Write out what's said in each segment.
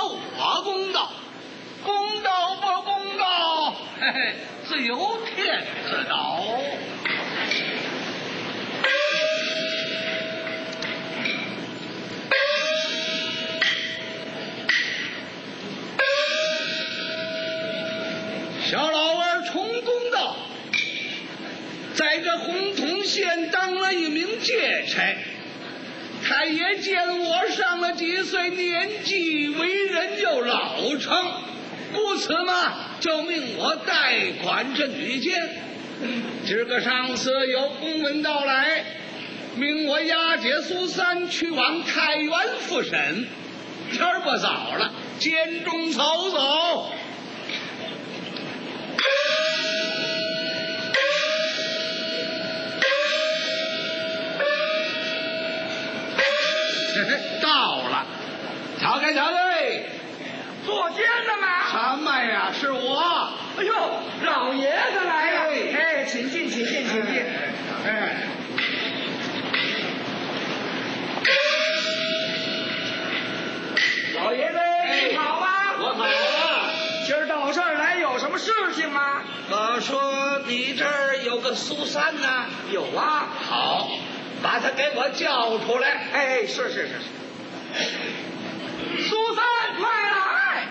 我公道，公道不公道，嘿嘿，自有天知道。小老儿充公道，在这洪洞县当了一名劫差，他也见我上了几岁年纪，为人又老成，故此嘛，就命我代管这女监。今个上次有公文到来，命我押解苏三去往太原复审。天儿不早了，监中走走。到了，瞧开瞧开， 坐监的吗？ 什么呀？是我。 哎呦，老爷子来了！哎，请进，请进，请进。 哎， 老爷子，你好吧？ 我好了。 今儿到这儿来有什么事情吗？ 说你这儿有个苏三呢？ 有啊。 好，把他给我叫出来。 哎，是。苏三，快来！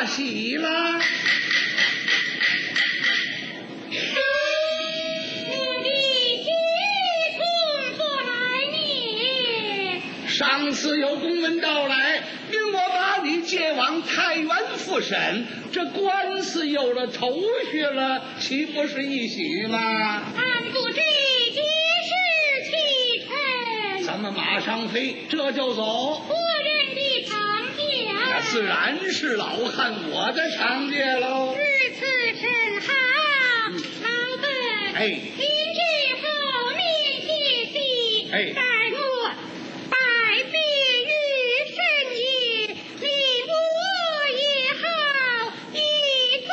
大喜了。上次有公文到来，命我把你接往太原复审，这官司有了头绪了，岂不是一喜吗？ 俺不知几时启程， 咱们马上飞，这就走。 夫人的长那假， 自然是老汉我的长假喽。 如此甚好，老笨。 哎， 今日后面歇息， 哎待我拜别于神爷，你我也好一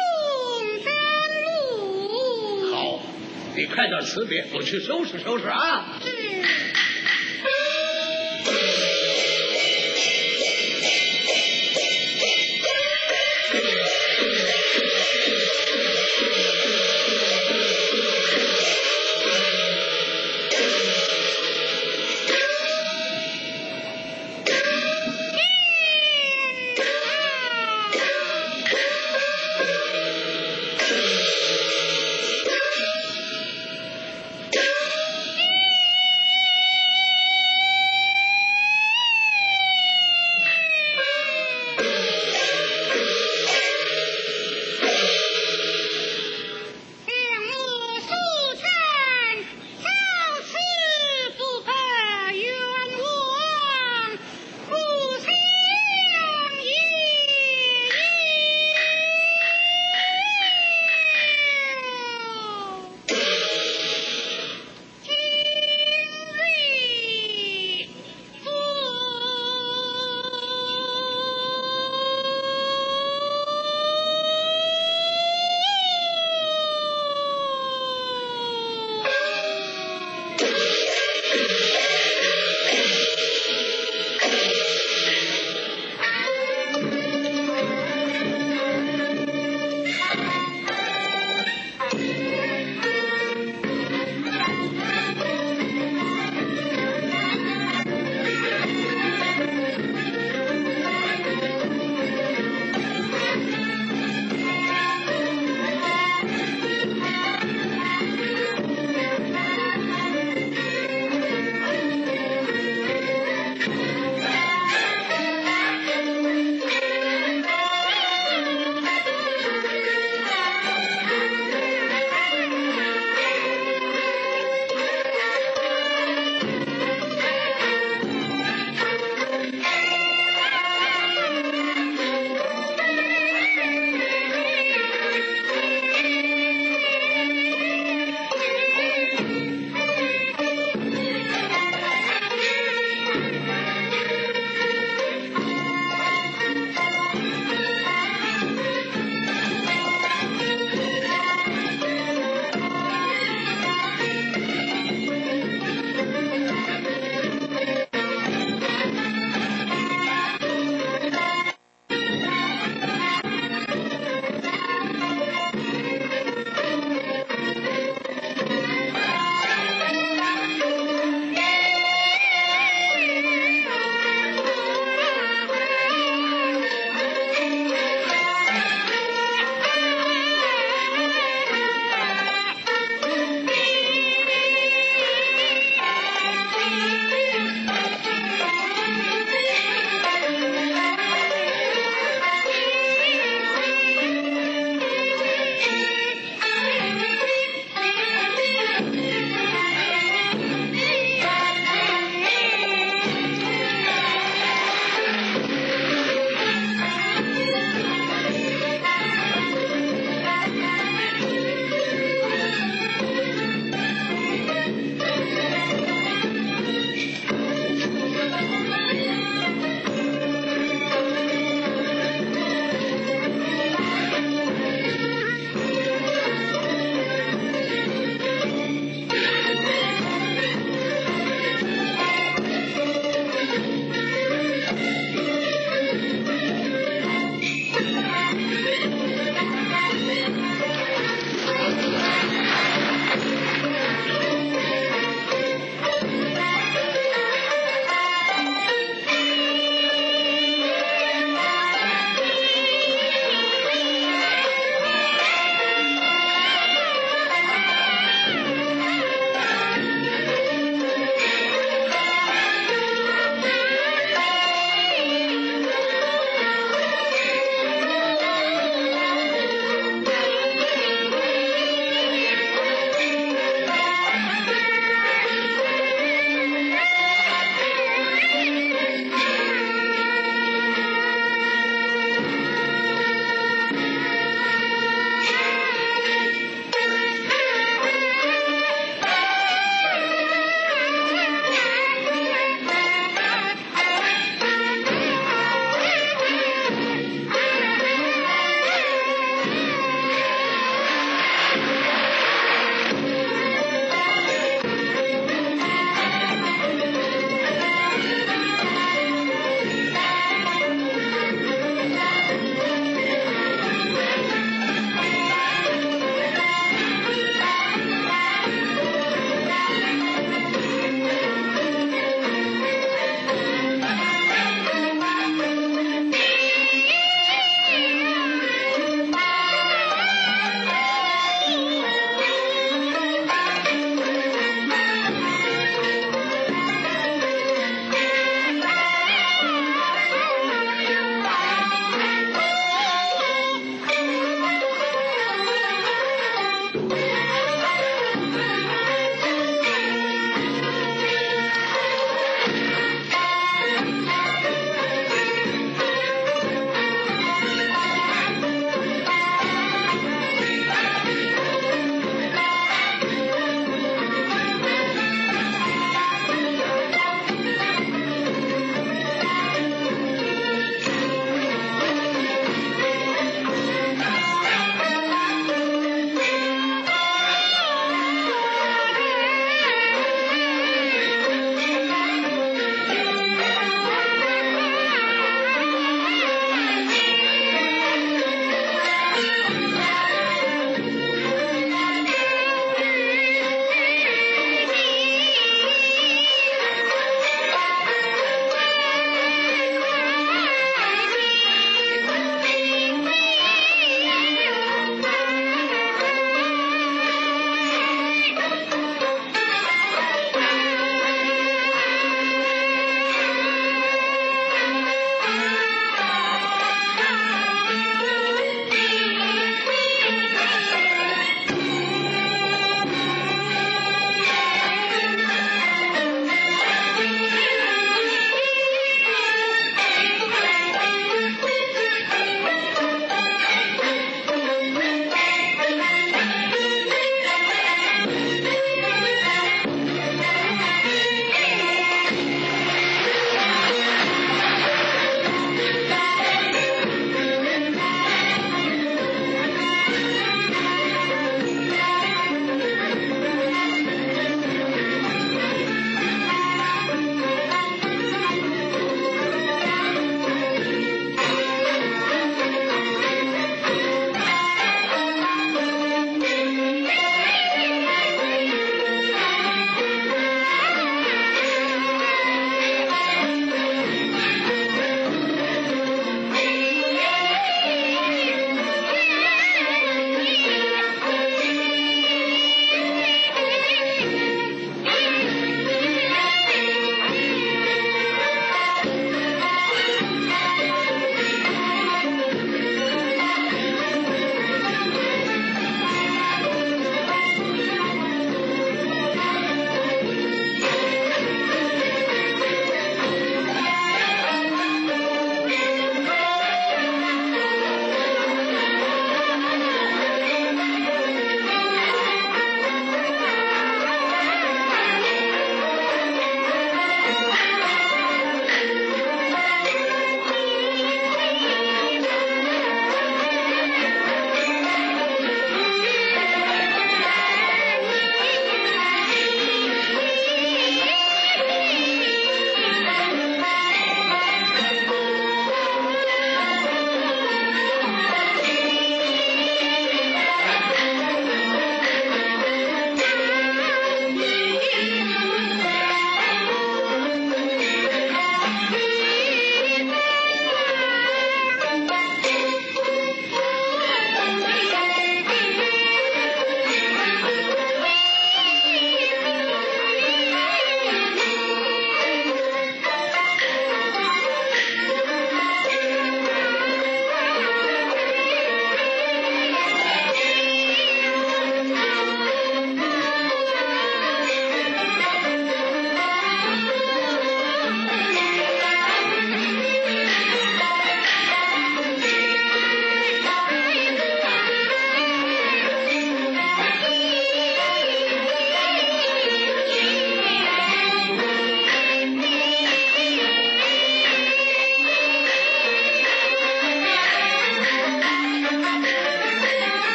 同登陆。 好，你快点辞别，我去收拾收拾啊。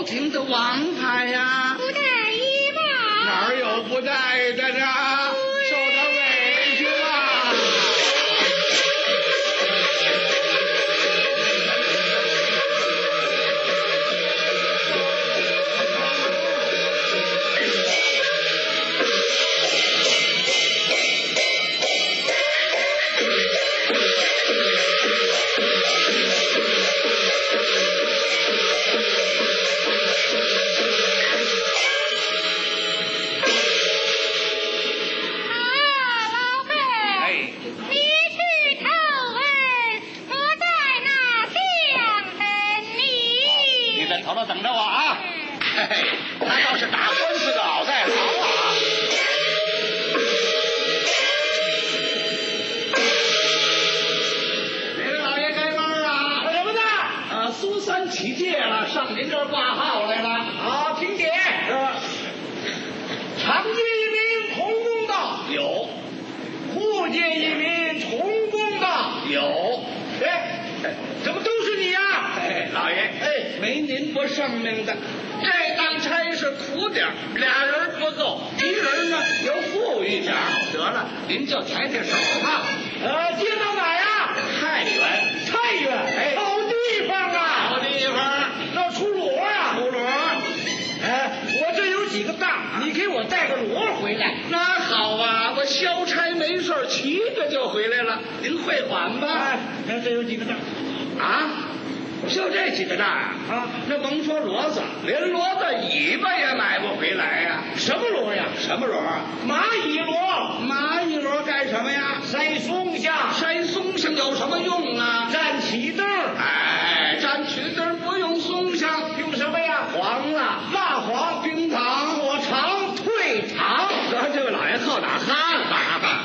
廷的王牌呀。 不带一吧？ 哪儿有不带的呢？受点委屈吧。等着我啊！嘿嘿，他倒是打官司的老在行啊！哪位老爷开门啊？ 什么呢？ 苏三起戒了，上您这儿挂号来了。 好，听点。常见一名同工道有， 户见一名同工道有。 怎么都是你呀？ 老爷，没您不剩命的。这当差是苦点，俩人不够，一人呢有富裕点。得了，您就抬抬手吧。 接到哪呀？ 太原， 太原，好地方啊！ 好地方， 要出骡啊！ 出骡。 我这有几个大，你给我带个骡回来。 那好啊，我消差没事骑着就回来了。您会缓吧？ 这有几个大啊？就这几个大啊！那甭说骡子，连骡子尾巴也买不回来呀！ 什么骡呀？ 什么骡啊？ 蚂蚁骡。 蚂蚁骡干什么呀？ 塞松香。 塞松香有什么用啊？ 蘸起灯。 蘸起灯不用松香， 用什么呀？ 黄了， 蜡黄、 冰糖、 果糖、退糖。 这位老爷靠哪哈哈哈？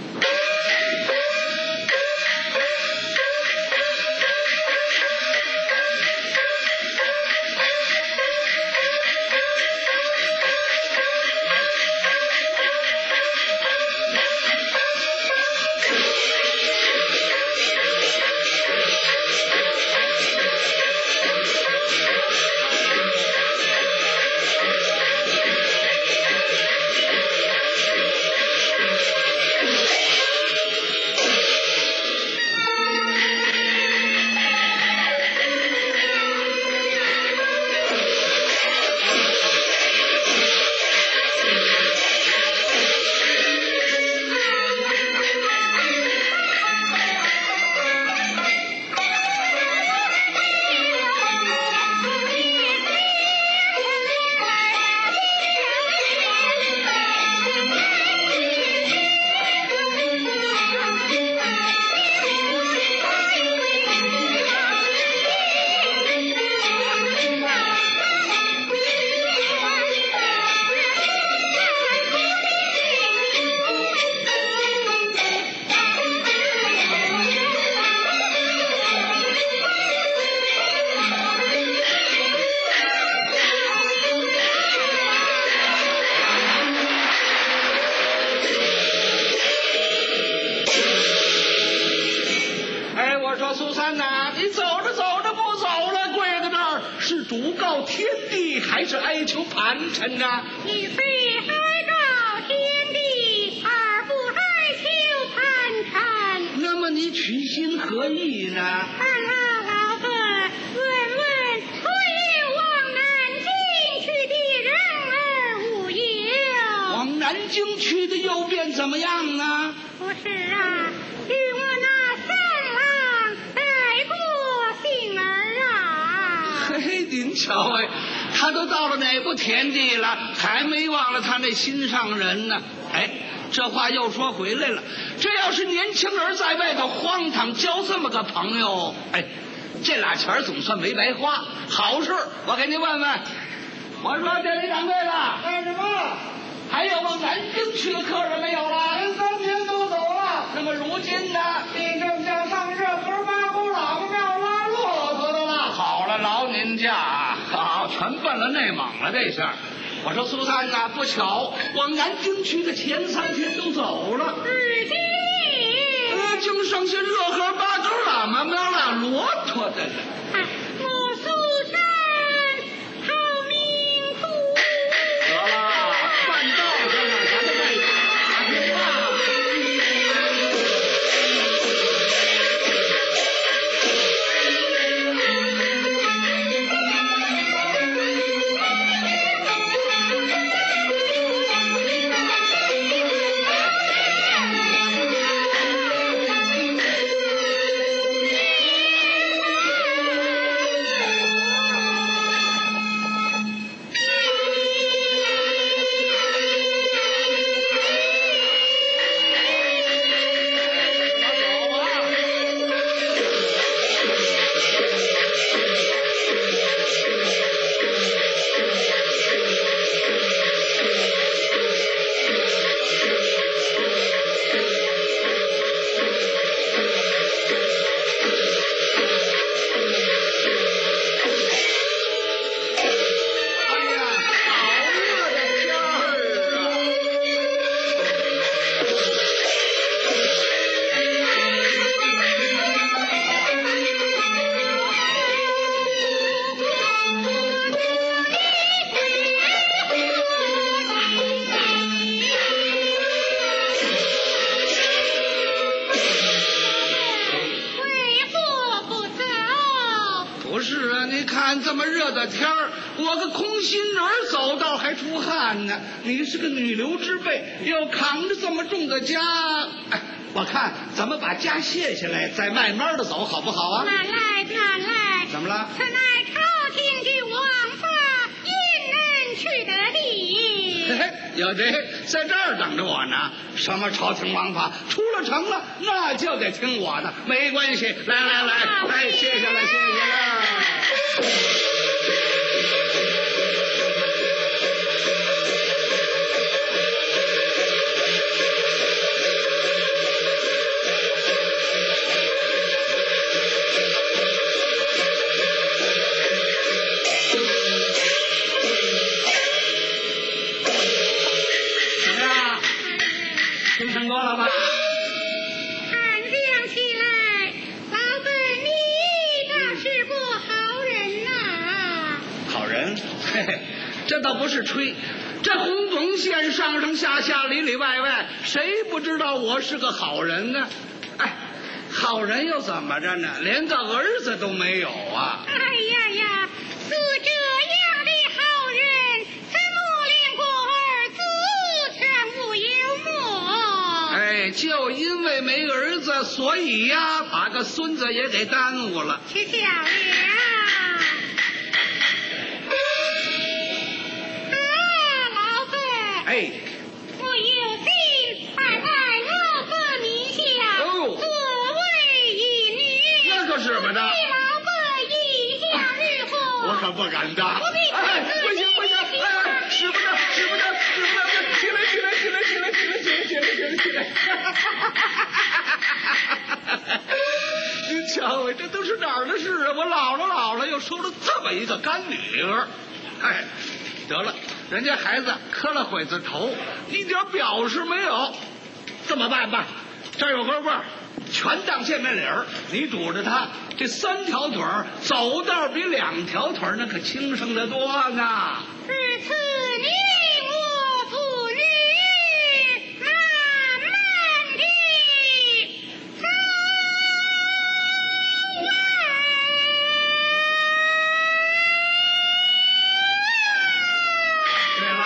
苏三呐，你走着走着不走了，跪在这儿是主告天地，还是哀求盘缠呢？ 你非哀告天地，而不哀求盘缠。 那么你取心何意呢？ 老哥，问问出言往南京去的人儿无有？ 往南京去的又便怎么样呢？ 不是啊，与我那三郎带过信儿啊。 嘿，您瞧哎，他都到了哪步田地了，还没忘了他那心上人呢。哎，这话又说回来了，这要是年轻人在外头荒唐交这么个朋友，哎，这俩钱总算没白花。好事，我给您问问。我说这里掌柜的， 干什么？ 还有往南京去的客人没有了？ 前3天都走了。 那么如今呢？ 地正叫上热河八沟喇嘛庙拉骆驼的了。 好了，劳您驾啊！好，全奔了内蒙了这下。我说苏三呐，不巧，往南京去的前3天都走了。 日今净剩下热河八沟喇嘛庙拉骆驼的了。 我苏三好看这么热的天儿，我个空心人走道还出汗呢。你是个女流之辈，又扛着这么重的家，哎，我看咱们把家卸下来，再慢慢的走，好不好啊？ 慢来，慢来。 怎么了？ 此乃朝廷之王法，因人去得地。 嘿嘿，有这在这儿等着我呢。什么朝廷王法，出了城了，那就得听我的，没关系。来来来，来，卸下来，卸下来。成功了吧？ 看讲起来，老本你倒是个好人呐。 好人，嘿嘿，这倒不是吹。这洪洞县上上下下里里外外，谁不知道我是个好人呢？哎，好人又怎么着呢？连个儿子都没有啊！ 哎呀呀，似这样的好人，怎么连个儿子全无有么？ 哎，就因为没儿子，所以呀，把个孙子也给耽误了。 去巧了。老本。 哎， 我有心摆在老本名下， 哦作为义女。 那可使不得。 老本意下日后， 我可不敢当。 不必哎，不行不行，哎，使不得，使不得，使不得！起来起来起来起来起来起来起来起来起来！您瞧啊，这都是哪儿的事啊？我老了，又收了这么一个干女儿，哎，得了，人家孩子磕了会子头，一点表示没有。这么办吧，这儿有根棍儿，全当见面礼儿，你拄着它，这3条腿儿走道比2条腿儿那可轻省得多呢。 自此你我不日慢慢地走对吧？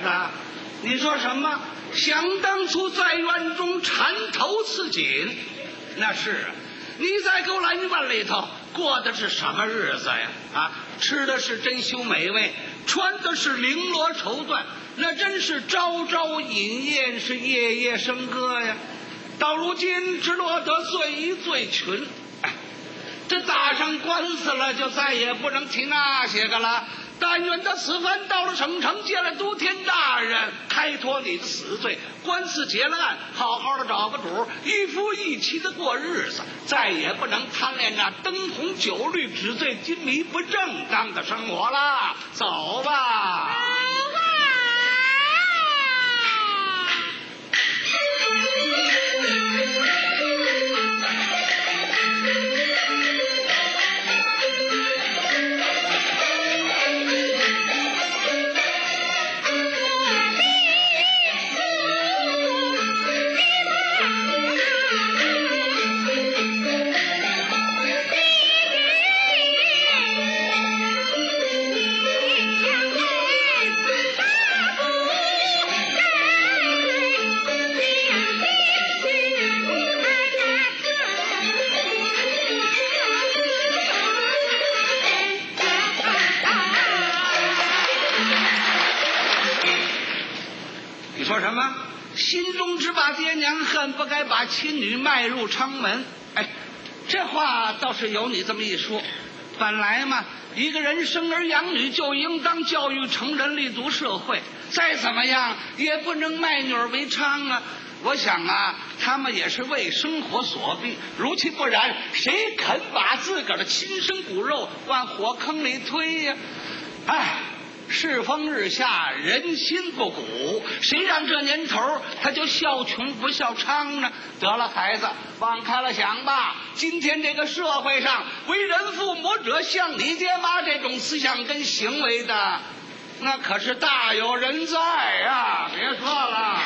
子，你说什么？想当初在院中缠头刺颈，那是啊。你在狗栏院里头过的是什么日子呀？啊，吃的是珍馐美味，穿的是绫罗绸缎，那真是朝朝饮宴，是夜夜笙歌呀。到如今只落得罪一罪群，哎，这打上官司了，就再也不能提那些个了。但愿他此番到了省城，见了都天大人，开脱你的死罪，官司结了案，好好的找个主，一夫一妻的过日子，再也不能贪恋那灯红酒绿、纸醉金迷、不正当的生活了。走吧。说什么？心中只把爹娘恨，不该把亲女迈入昌门。哎，这话倒是有你这么一说。本来嘛，一个人生儿养女就应当教育成人，立足社会，再怎么样也不能卖女儿为娼啊。我想啊，他们也是为生活所逼，如其不然，谁肯把自个儿的亲生骨肉往火坑里推呀？哎，世风日下，人心不古，谁让这年头他就笑穷不笑娼呢？得了，孩子，往开了想吧。今天这个社会上，为人父母者像你爹妈这种思想跟行为的，那可是大有人在呀！别说了。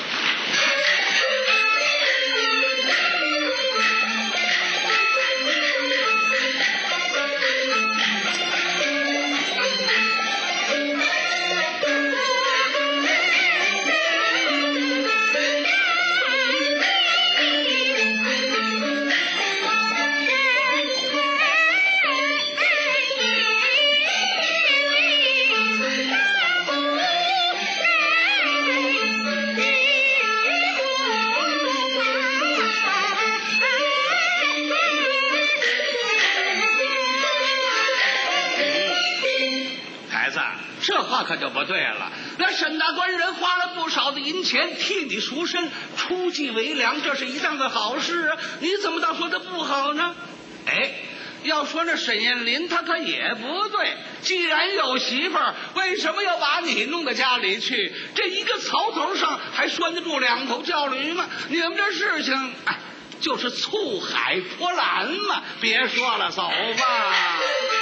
这话可就不对了。那沈大官人花了不少的银钱替你赎身，出计为良，这是一档子好事啊！你怎么倒说他不好呢？哎，要说那沈艳林他可也不对。既然有媳妇儿，为什么要把你弄到家里去？这一个草头上还拴得住两头叫驴吗？你们这事情，哎，就是醋海泼澜嘛！别说了，走吧。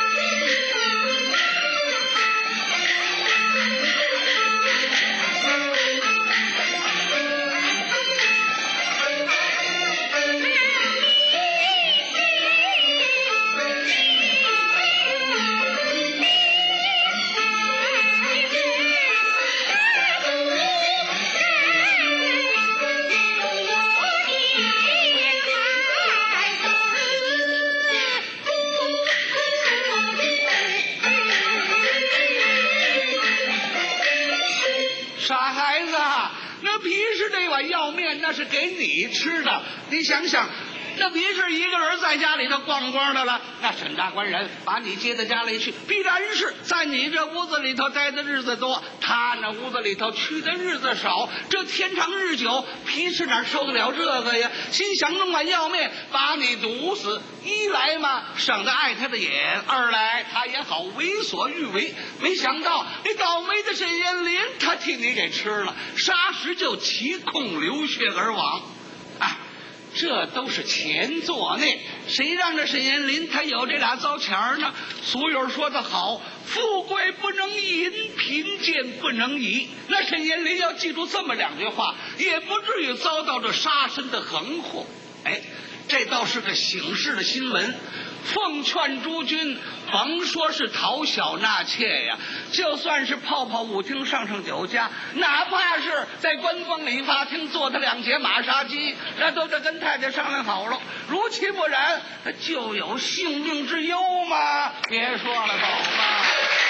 这碗药面那是给你吃的，你想想，那别是一个人在家里头逛逛的了。那沈大官人把你接到家里去，必然是在你这屋子里头待的日子多，他那屋子里头去的日子少。这天长日久，皮实哪受得了这个呀？心想弄碗药面把你毒死，一来嘛省得碍他的眼，二来他也好为所欲为。没想到你倒霉的沈艳林他替你给吃了，霎时就骑空流血而亡。哎，这都是前作孽，谁让这沈艳林他有这俩糟钱呢？俗语说得好，富贵不能淫，贫贱不能移。那沈艳林要记住这么两句话，也不至于遭到这杀身的横祸。哎， 这倒是个醒世的新闻。奉劝诸君，甭说是讨小纳妾呀，就算是泡泡舞厅、上酒家，哪怕是在官方理发厅做他2节马杀鸡，那都得跟太太商量好了。如其不然，就有性命之忧嘛。别说了，走吧。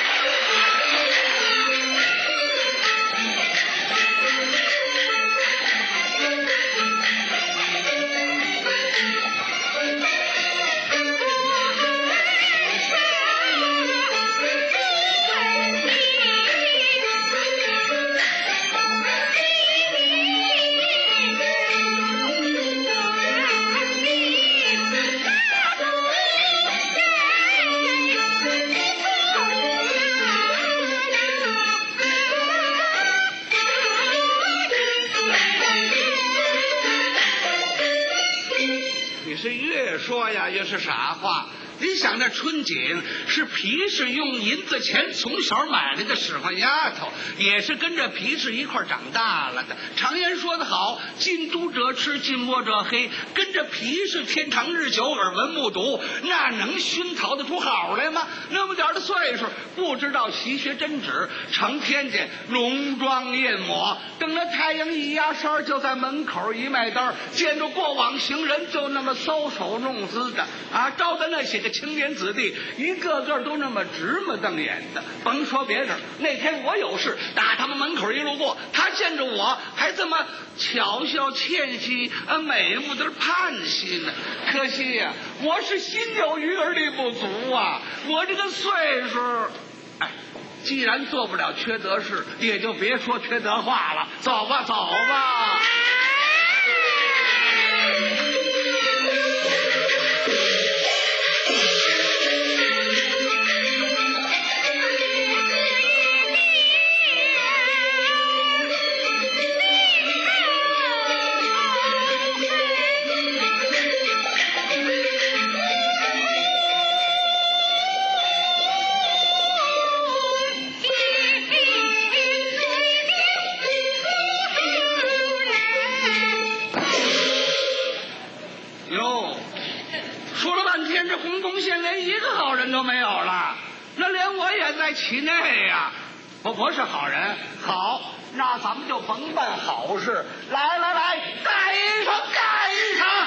说呀，也是傻话。你想这春锦是皮氏用银子钱从小买来的使唤丫头，也是跟着皮氏一块长大了的。常言说得好，近朱者赤，近墨者黑。跟着皮氏天长日久，耳闻目睹，那能熏陶得出好来吗？那么点的岁数，不知道习学针指，成天间浓妆艳抹，等着太阳一压山，就在门口一卖单，见着过往行人就那么搔首弄姿的啊，招的那些个青年子弟一个个都那么直目瞪眼的。甭说别的，那天我有事打他们门口一路过，他见着我还这么巧笑倩兮，美目的盼兮呢。可惜呀，我是心有余而力不足啊，我这个岁数，既然做不了缺德事，也就别说缺德话了。走吧，走吧。洪洞县连一个好人都没有了，那连我也在其内呀。我不是好人，好，那咱们就甭办好事。来来来，干一场，干一场。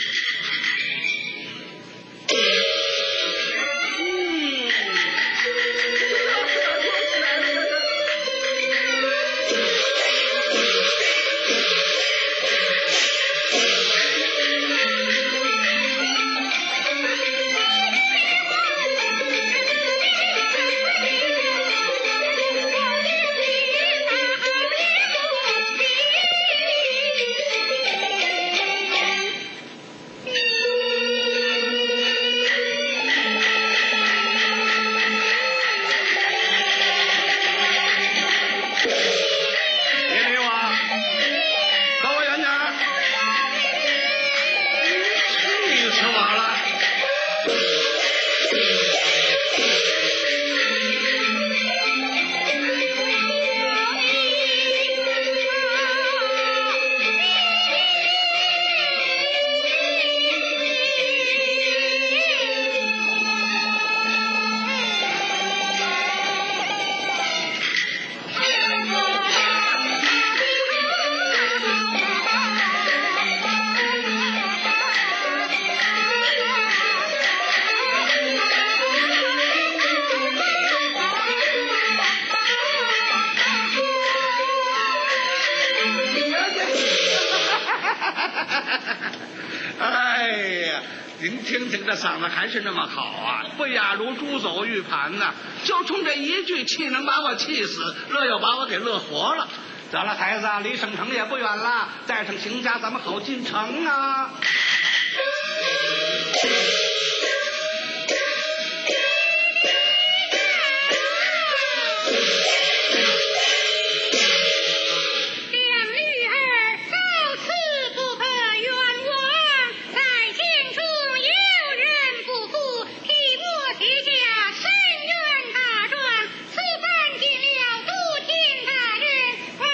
您听听这嗓子还是那么好啊，不亚如猪走玉盘呐！就冲这一句气能把我气死，乐又把我给乐活了。得了，孩子，离省城也不远了，带上行家，咱们好进城啊！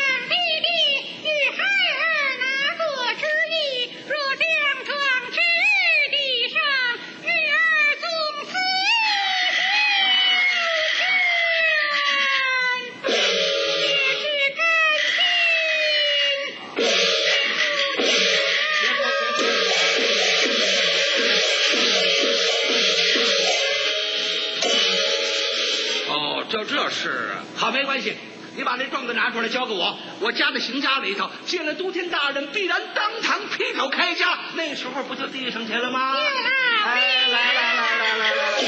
若将壮志好，没关系，你把那状子拿出来交给我，我家的刑家里头见了都天大人，必然当堂劈头开家，那时候不就递上去了吗？哎，来。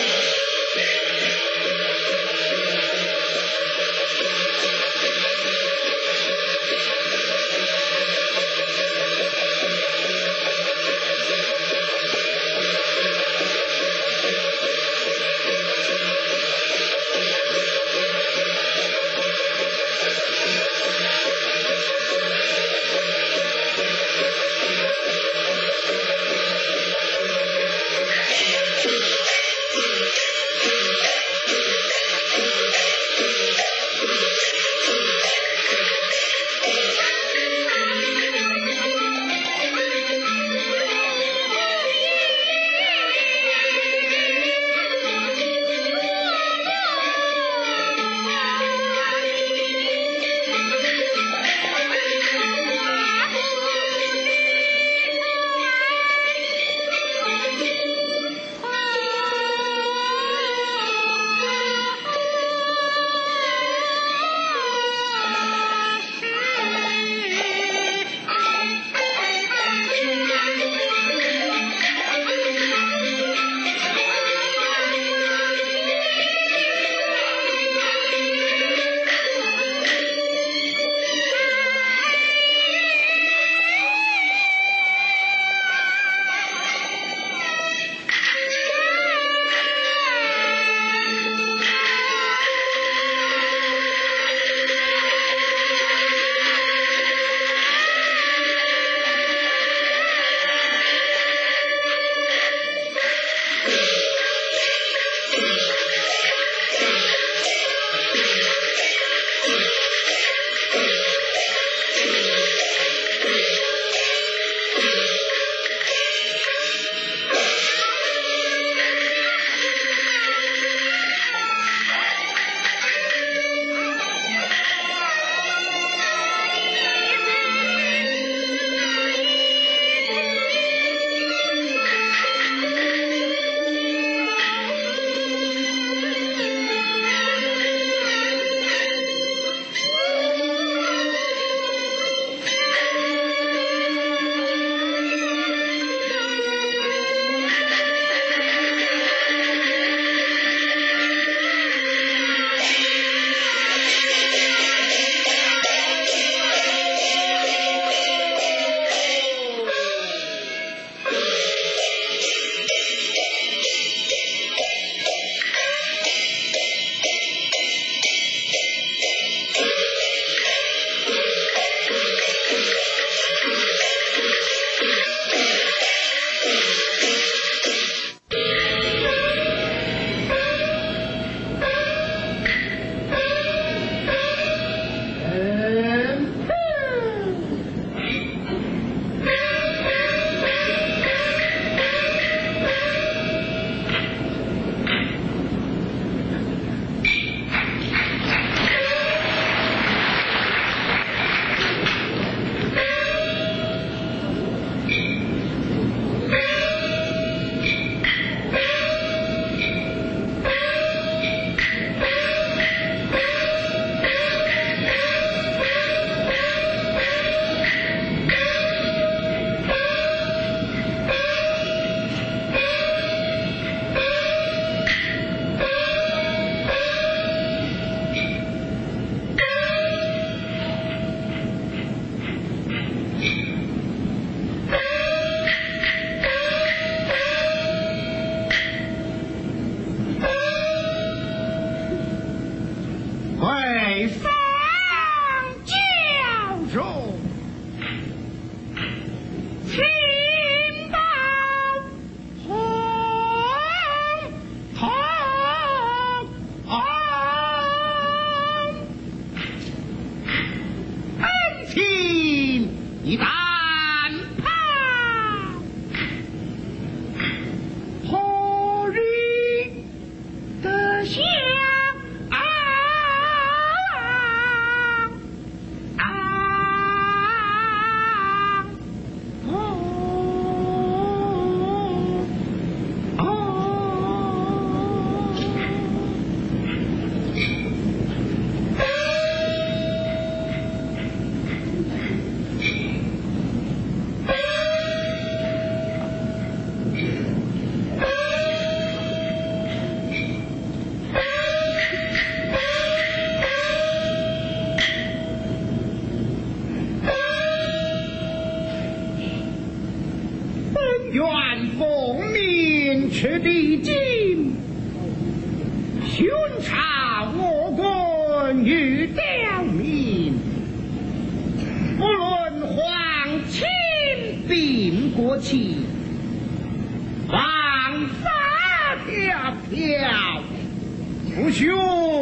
的今，巡查我国与刁民，不论皇亲并国戚，王法条条，不许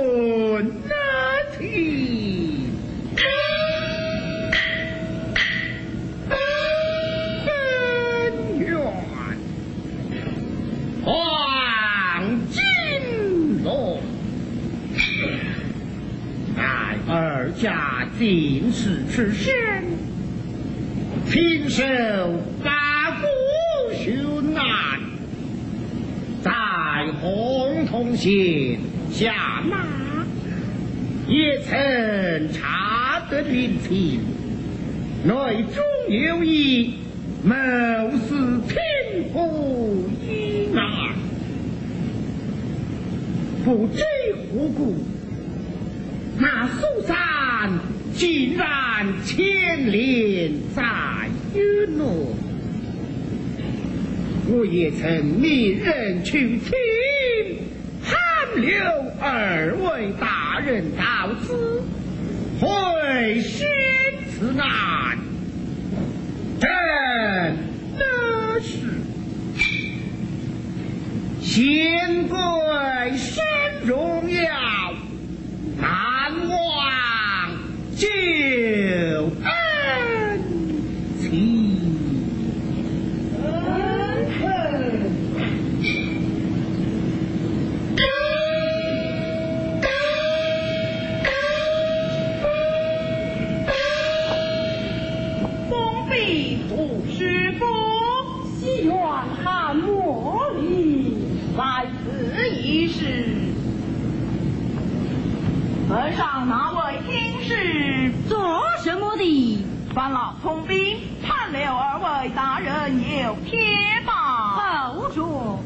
难听。本愿黄金龙，乃二家进士之身，亲手把国巡案，在洪洞县下马，也曾查得民情，内中有意谋私天府一案，不知何故，那苏三竟然牵连在狱内。我也曾命人去请韩刘二位大人到此，会审此案。真的是贤贵身荣耀，难忘旧恩情。 来此一事，门上那位听事做什么的？ 烦劳通兵判了二位大人有帖吧。 后说，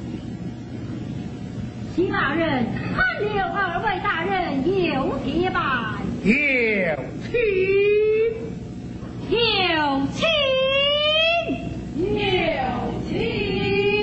齐大人判了二位大人有帖吧？ 有请， 有请， 有请。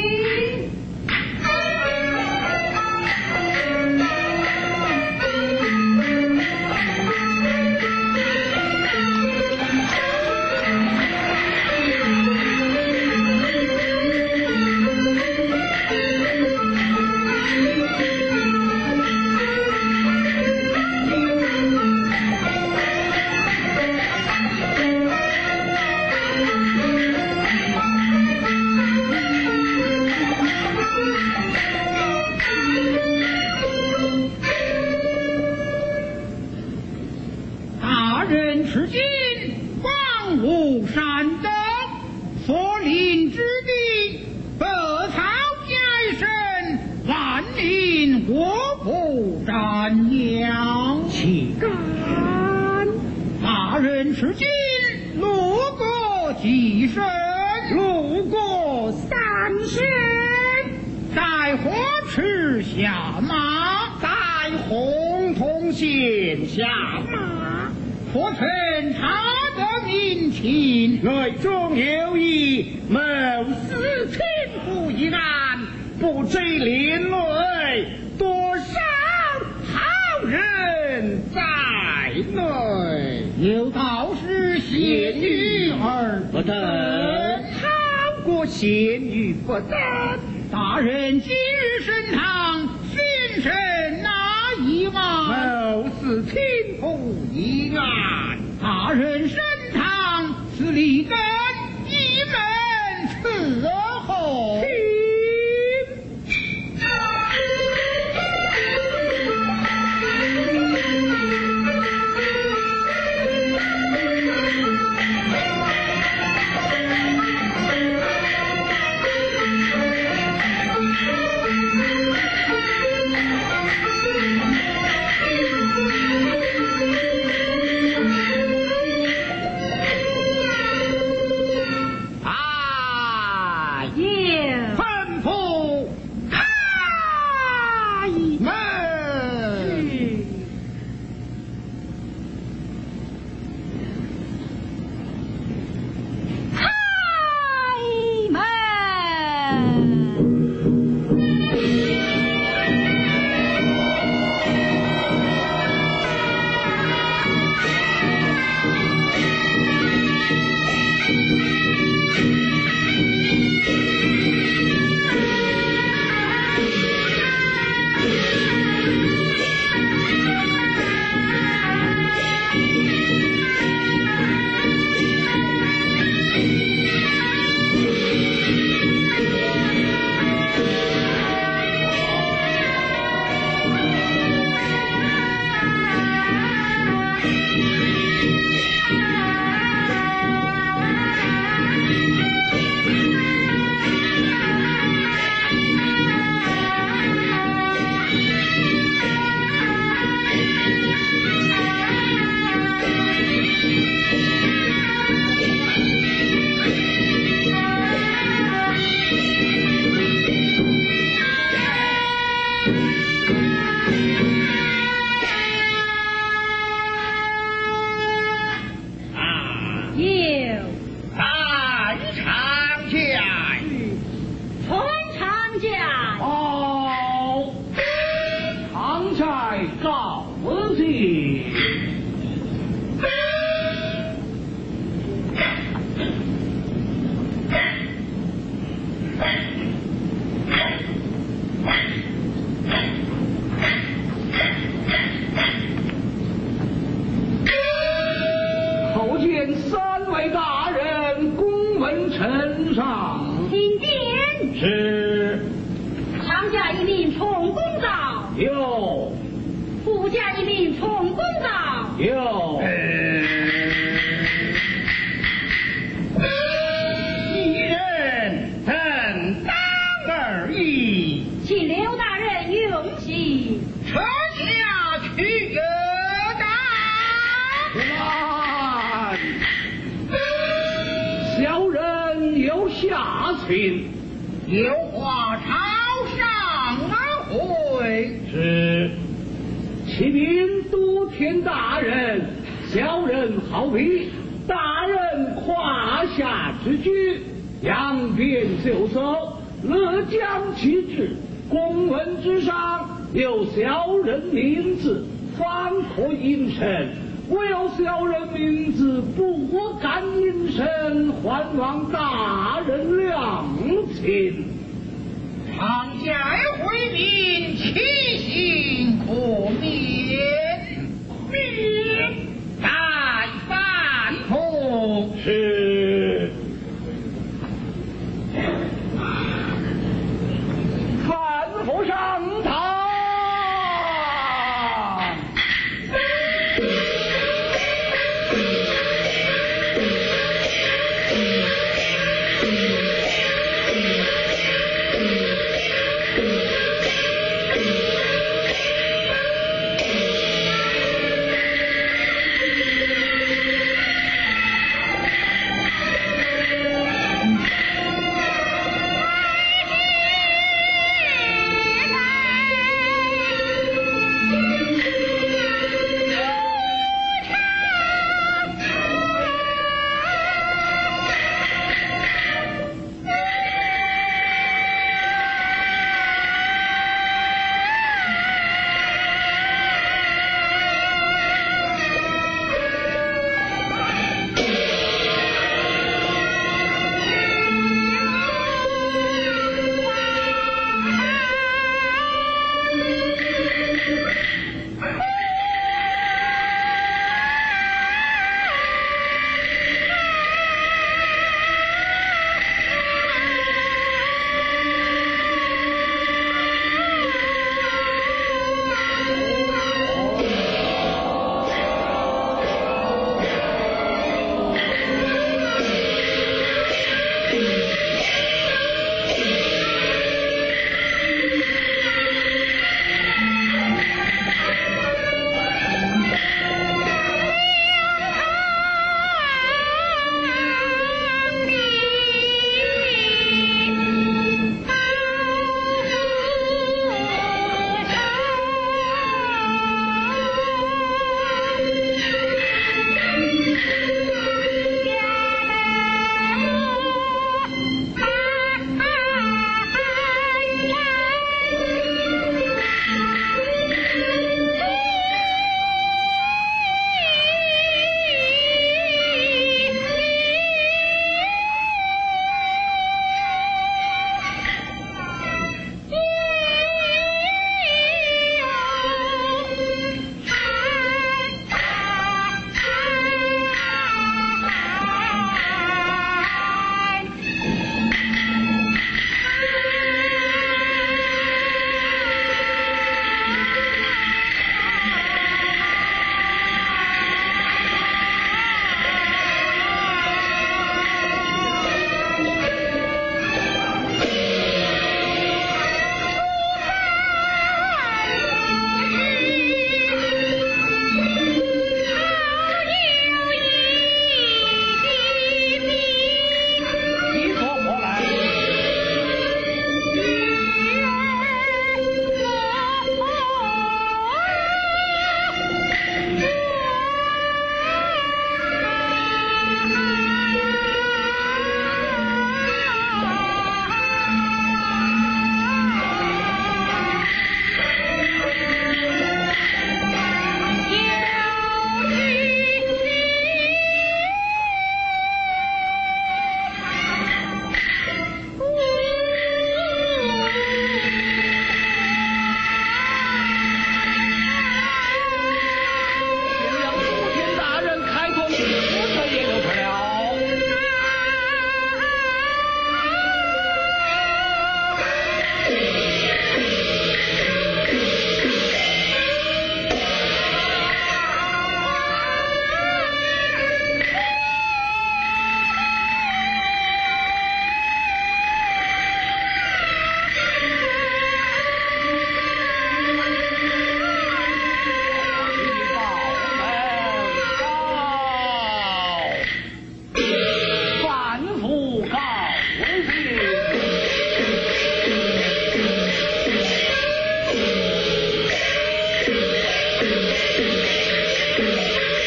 至今光无山德，所临之地，北草皆生，万民国不瞻仰。岂敢！大人至今路过几省，路过三省，在火池下马，在洪洞县下马。可曾查得民情，内中有意谋私天府一案，不知连累多少好人在内。有道是贤女而不得，好过贤女不得。大人今日升堂宣审哪一案？谋私天府一案。大人升堂是立根一门伺候。 有话朝上而回。 是，启禀督天大人，小人好比大人胯下之举，扬鞭就走，乐将其职。公文之上有小人名字，方可应审。唯有小人名字不敢应审，还望大人量情。 常家回民，其心可免。 是待反复。 是。反复上堂。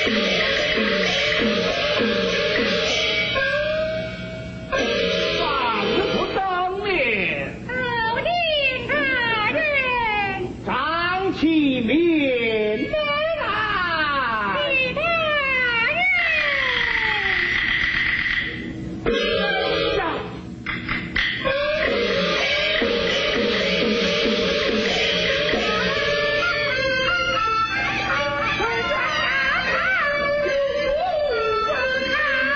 啊！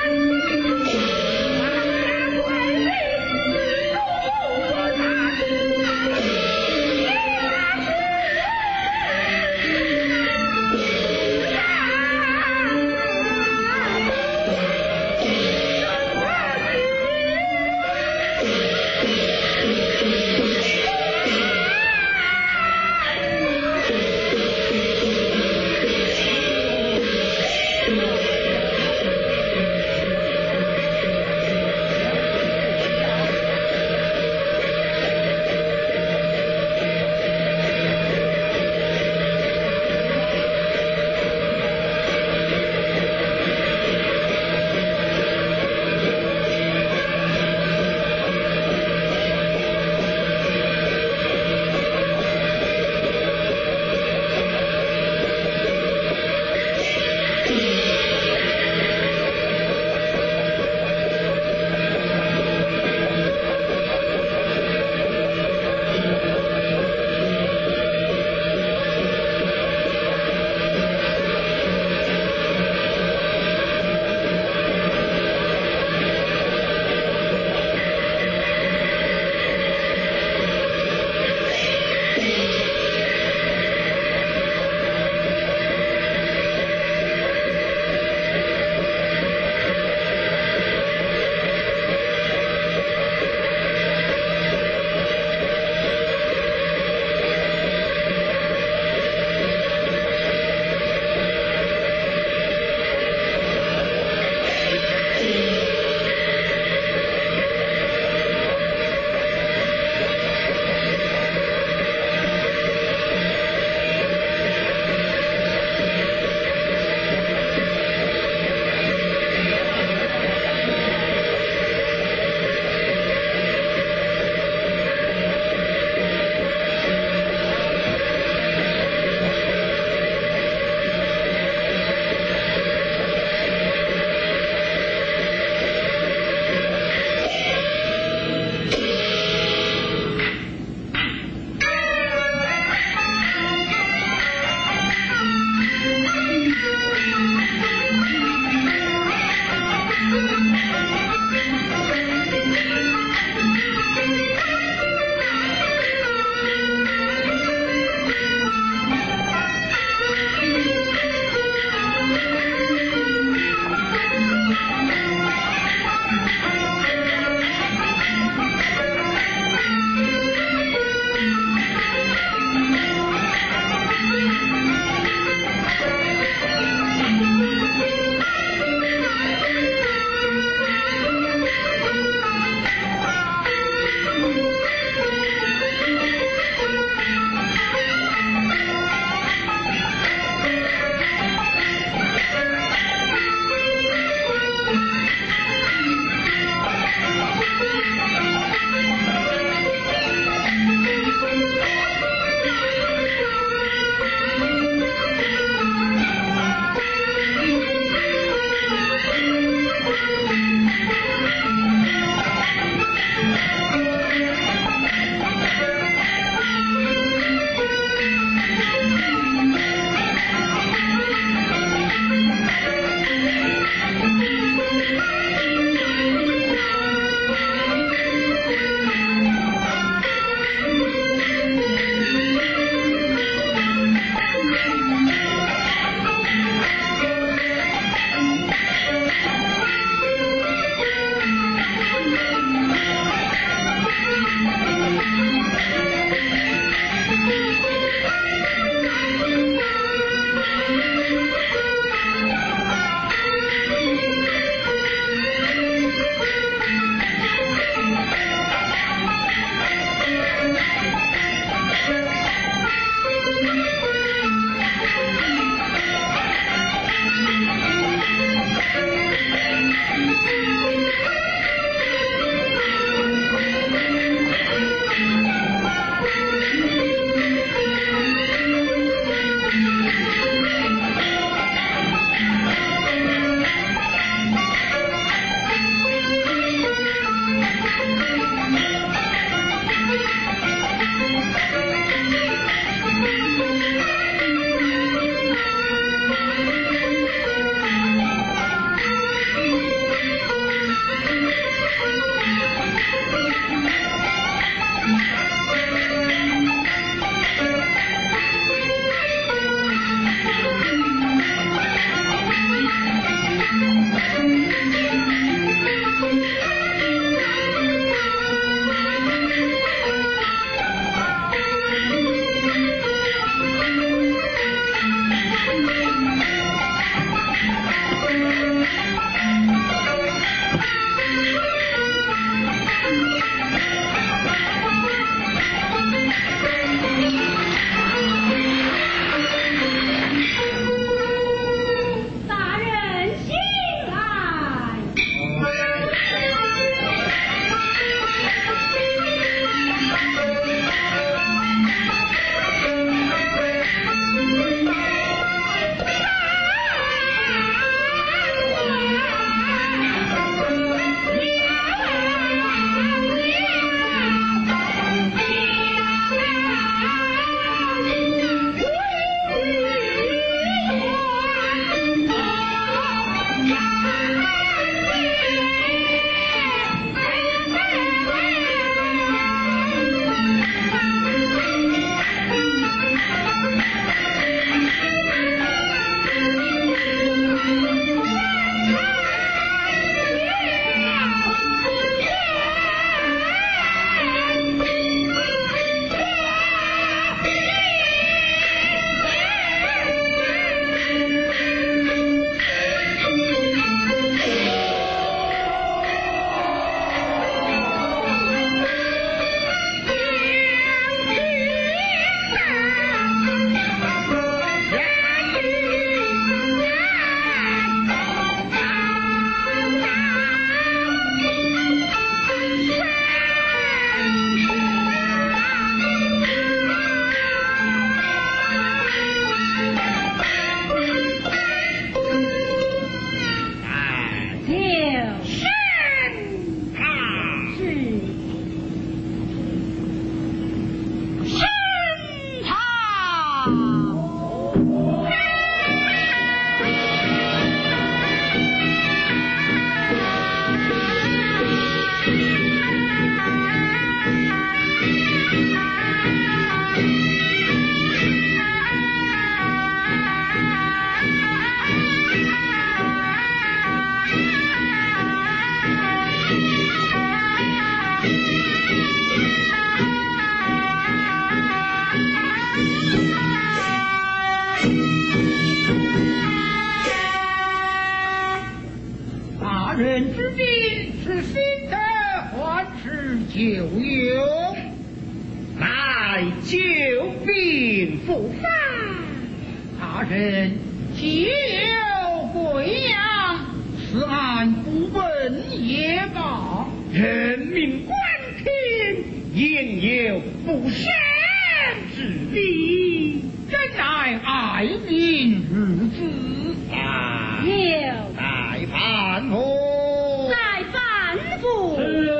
人之兵是新的还是旧有？ 乃旧兵复发。 大人旧贵阳，此案不问也罢。 人民观听，应有不善之理。 真乃爱民如子啊！ 有待反复。 在反复。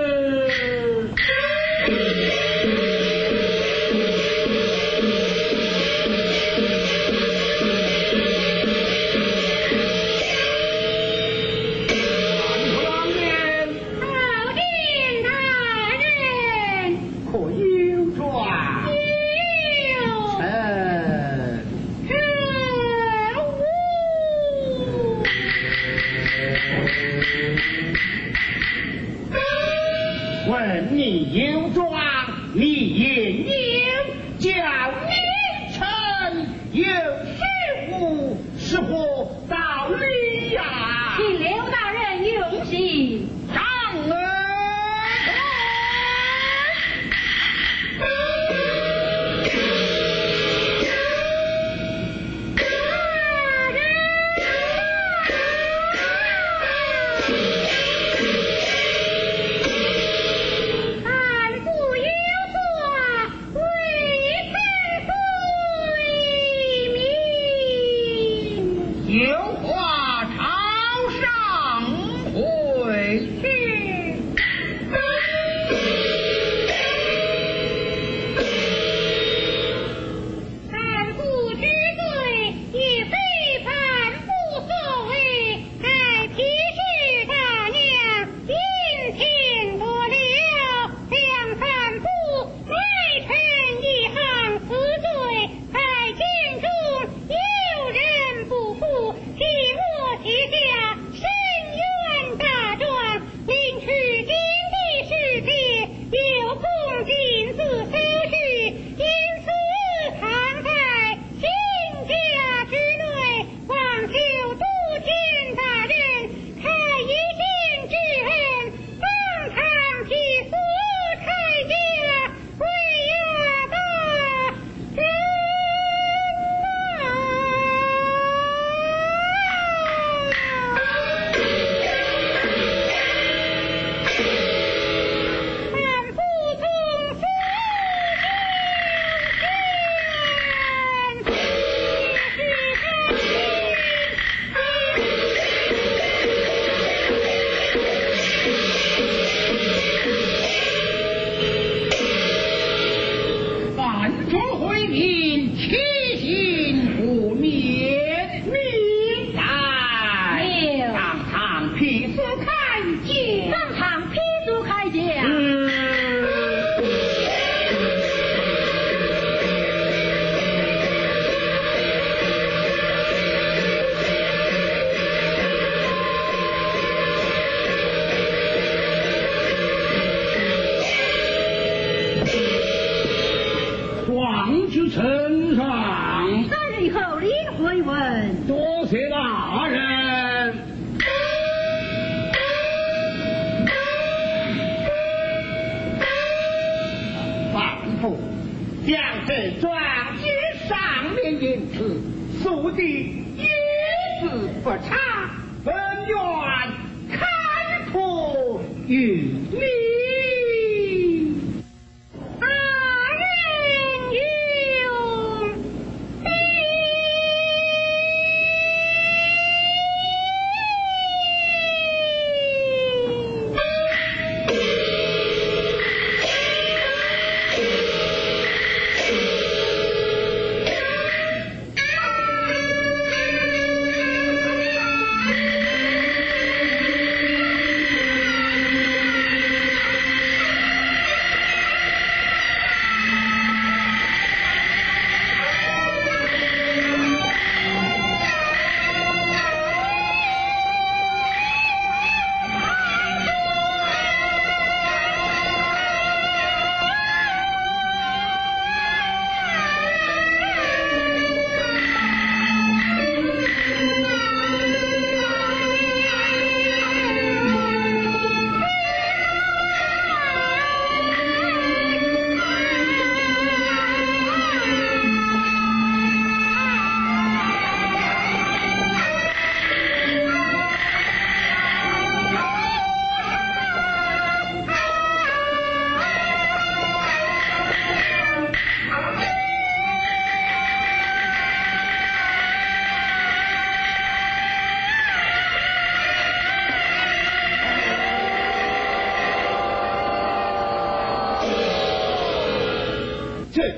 问你有状，你应应，叫名臣有事务，是何道理呀？ 请刘大人用心。 长儿。有话朝上回去。 凡夫之罪，亦非凡夫所为。待提示大娘殷勤多了，将凡夫来成一行死罪，在京中有人不服，替我写下申冤大状，领取金地世界，有功金子收据，因此常在新家之内，望求督监大人开一线之恩，方常替所差家为呀大人凡夫从此犯错回民，其心不灭。 明白。 有当场批示开解。 当场批注开讲。 状至呈上， 3日后领回文。 多谢大人。反复将这状于上面因此，速地一字不差，本愿开脱于你。 大人用兵。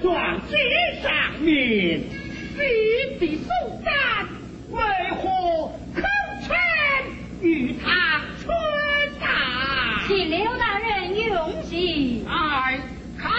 状纸上面，必必速战，为何口称与他春打？ 请刘大人用心。 哎，看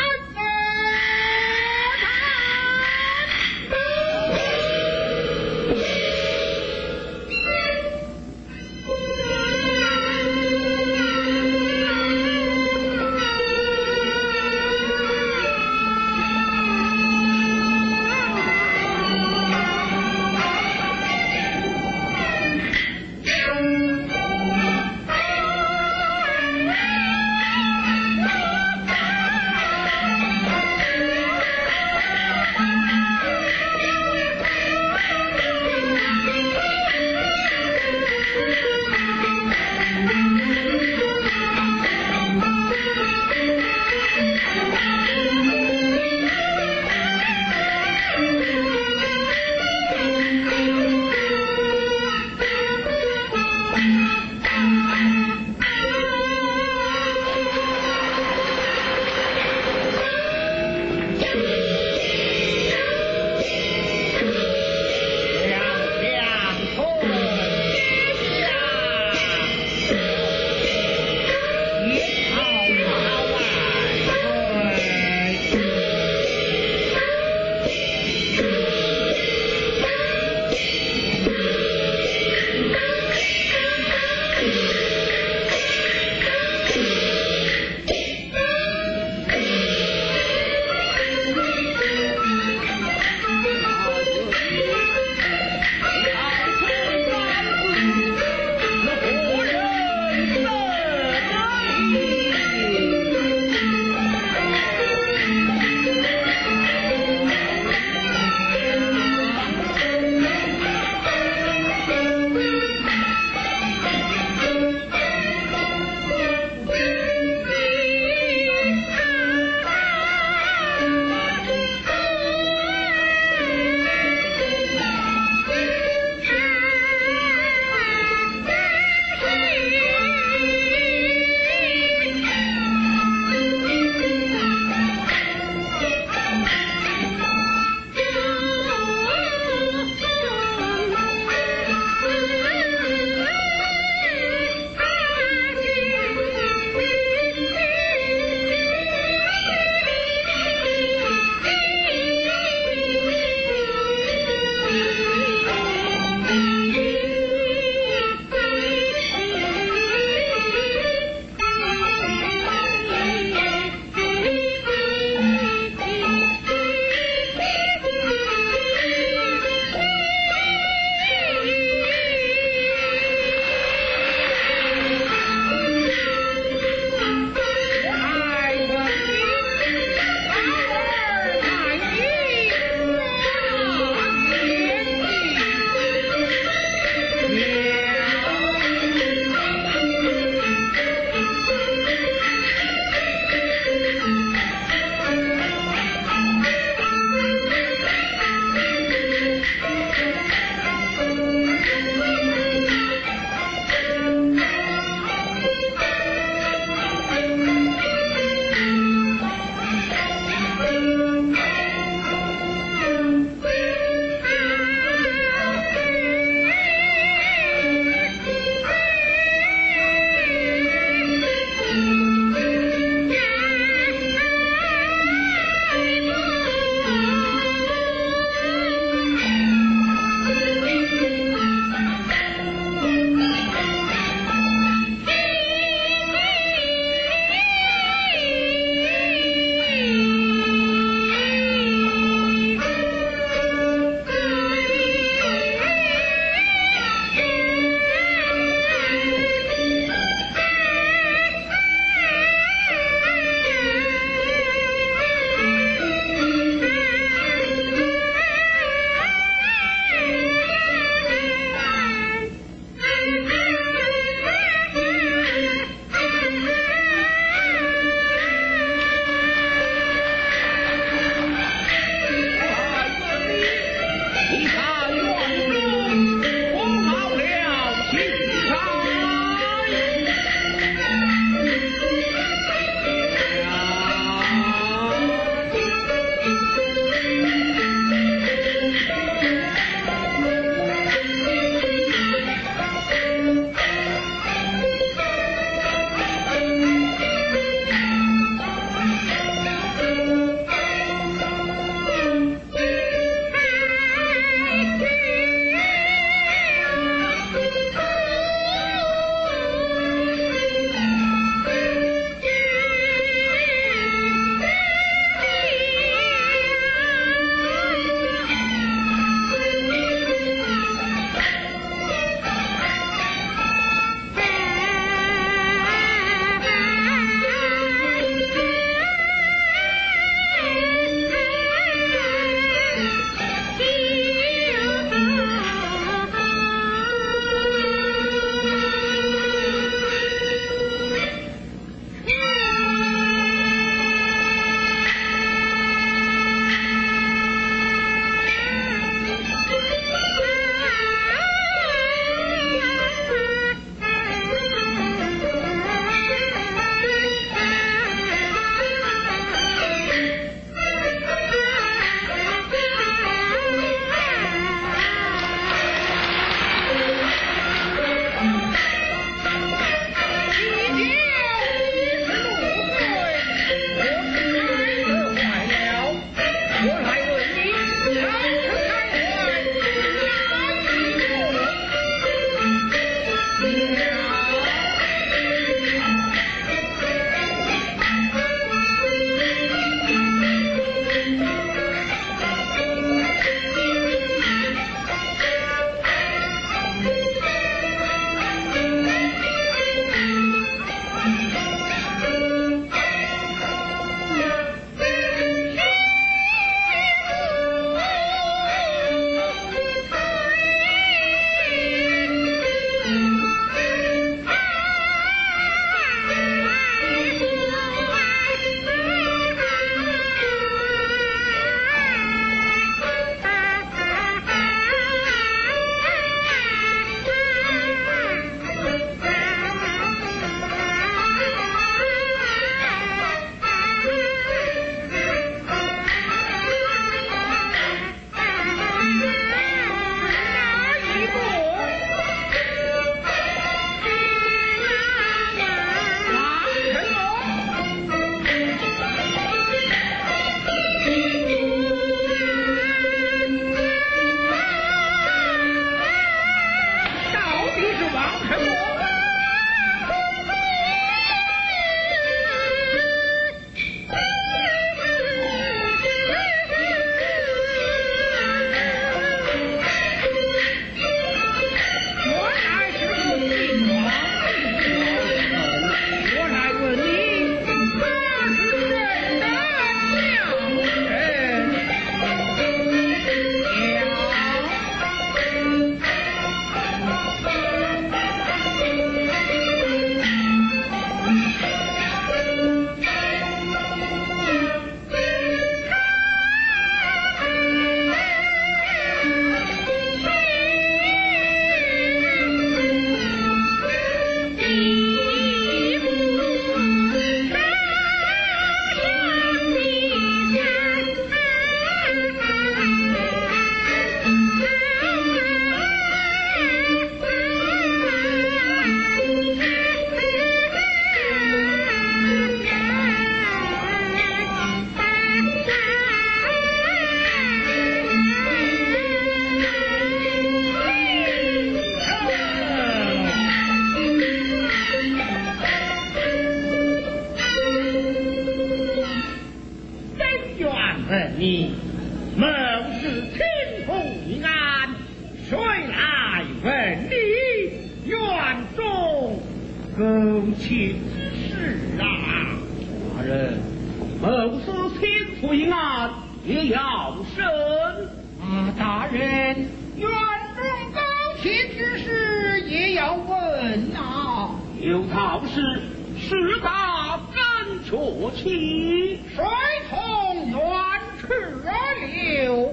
你，某是天父一案，谁来问你院中苟且之事啊？ 大人，某是天父一案，也要审。 大人，院中苟且之事也要问啊。 有道是事大敢确其， 水从远去而流。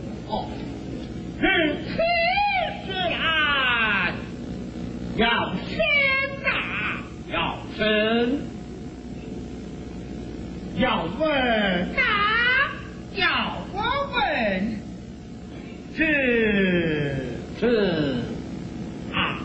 是其事来，要审啊， 要审， 要问啊，要我问， 是啊。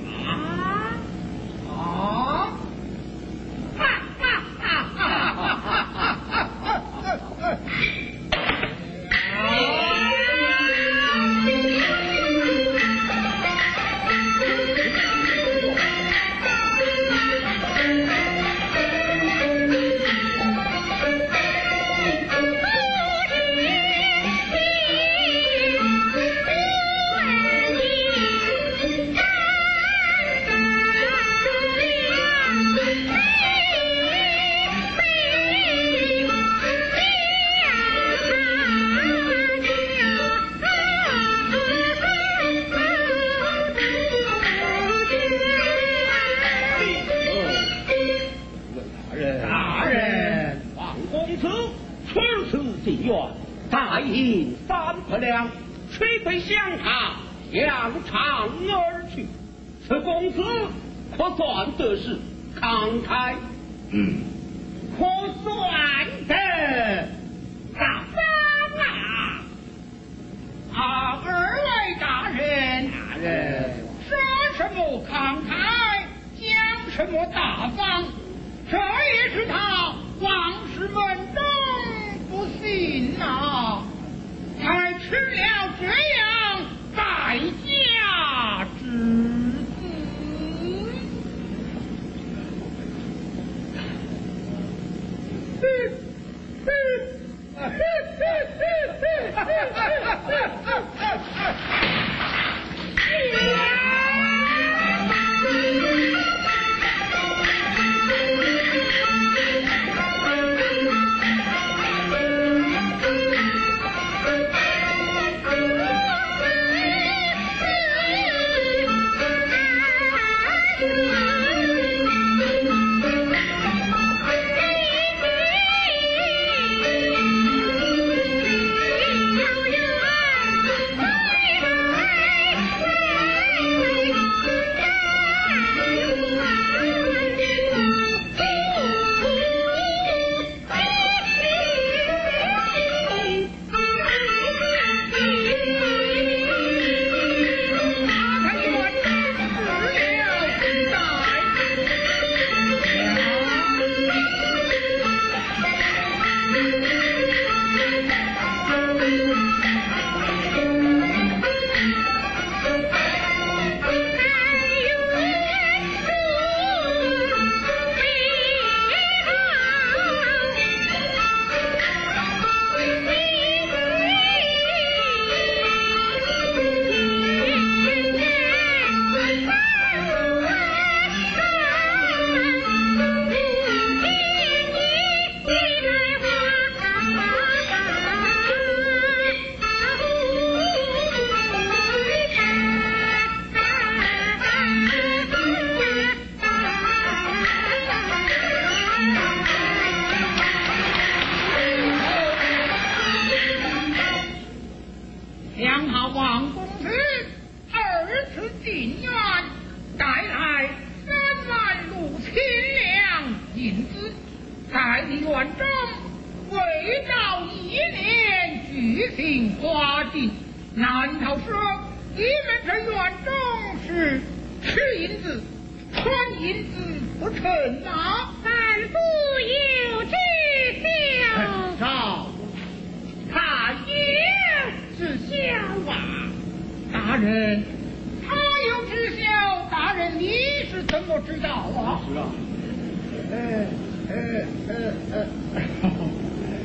大银300两，却被向他扬长而去。此公子可算得是慷慨， 可算得大方啊！二位大人，说什么慷慨，讲什么大方，这也是他王氏门中不信啊，才吃了这样败家之子。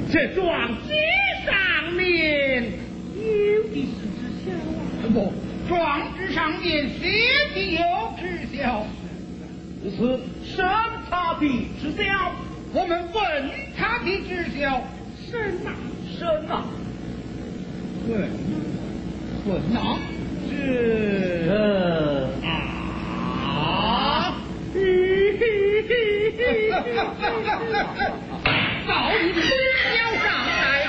这状纸上面有的是知晓啊！ 不，状纸上面写的有知晓， 这是审查的知晓。 我们问他的知晓， 审呐， 问呐，是到你的脚上来。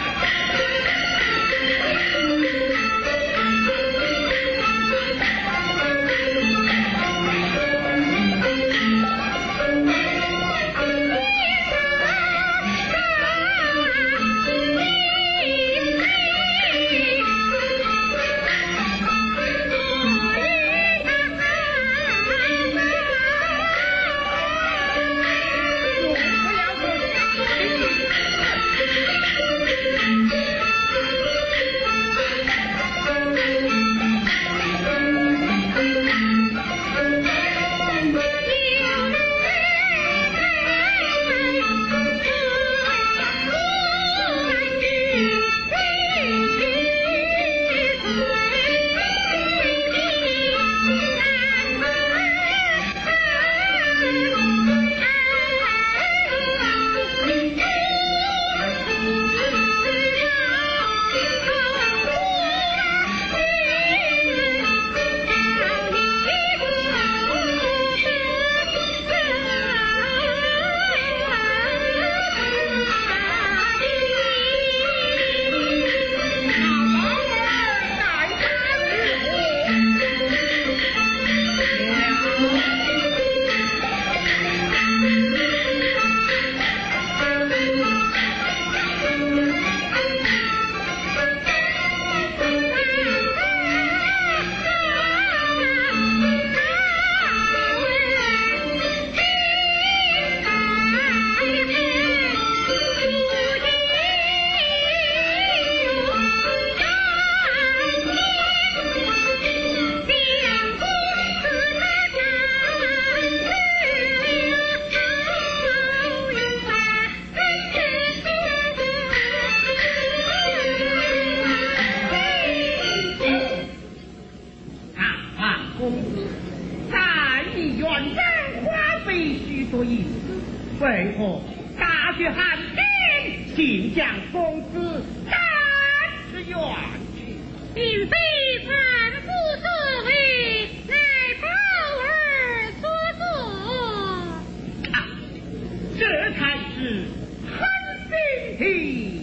为何大雪寒天，竟将公子赶至远去？ 并非凡夫所为，乃宝儿所作。 这才是狠心的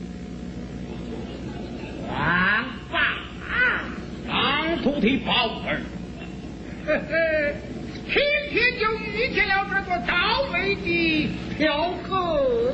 王法， 当初的宝儿，偏偏就遇见了这个倒霉的嫖客。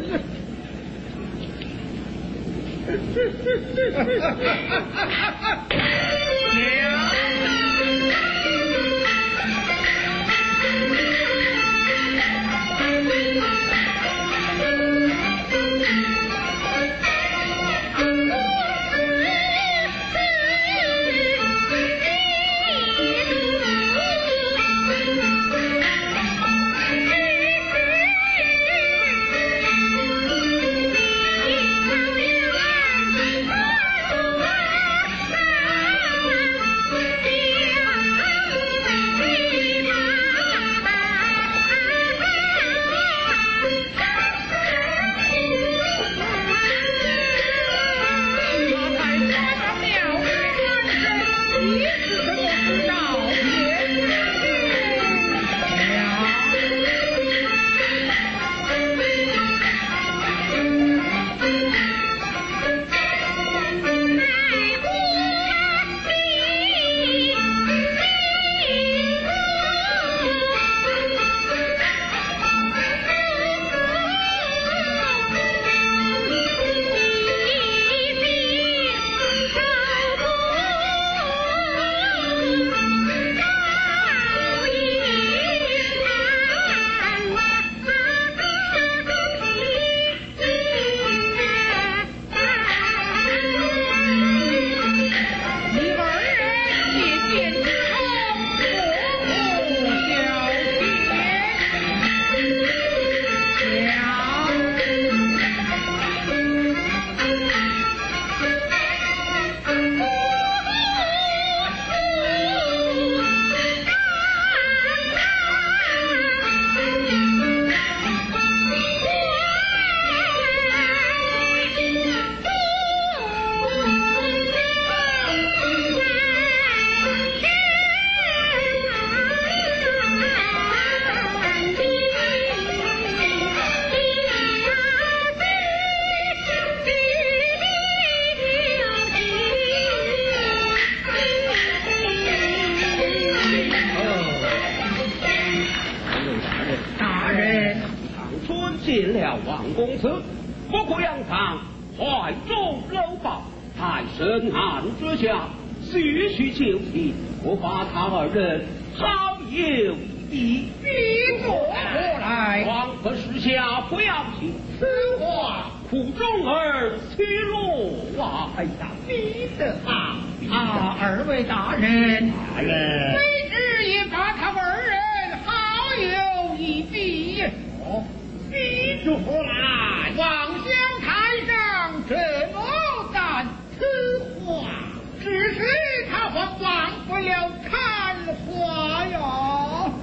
人， 长春见了王公子，不过杨堂怀中搂抱，在深案之下，徐徐就题，我把他二人好友一逼过来。 王和时下不要紧， 此话苦中儿屈落啊！ 哎呀，逼得啊！二位大人，为之也把他二人好友一逼，逼出来，望乡台上这么干此话，只是他还忘不了看话呀。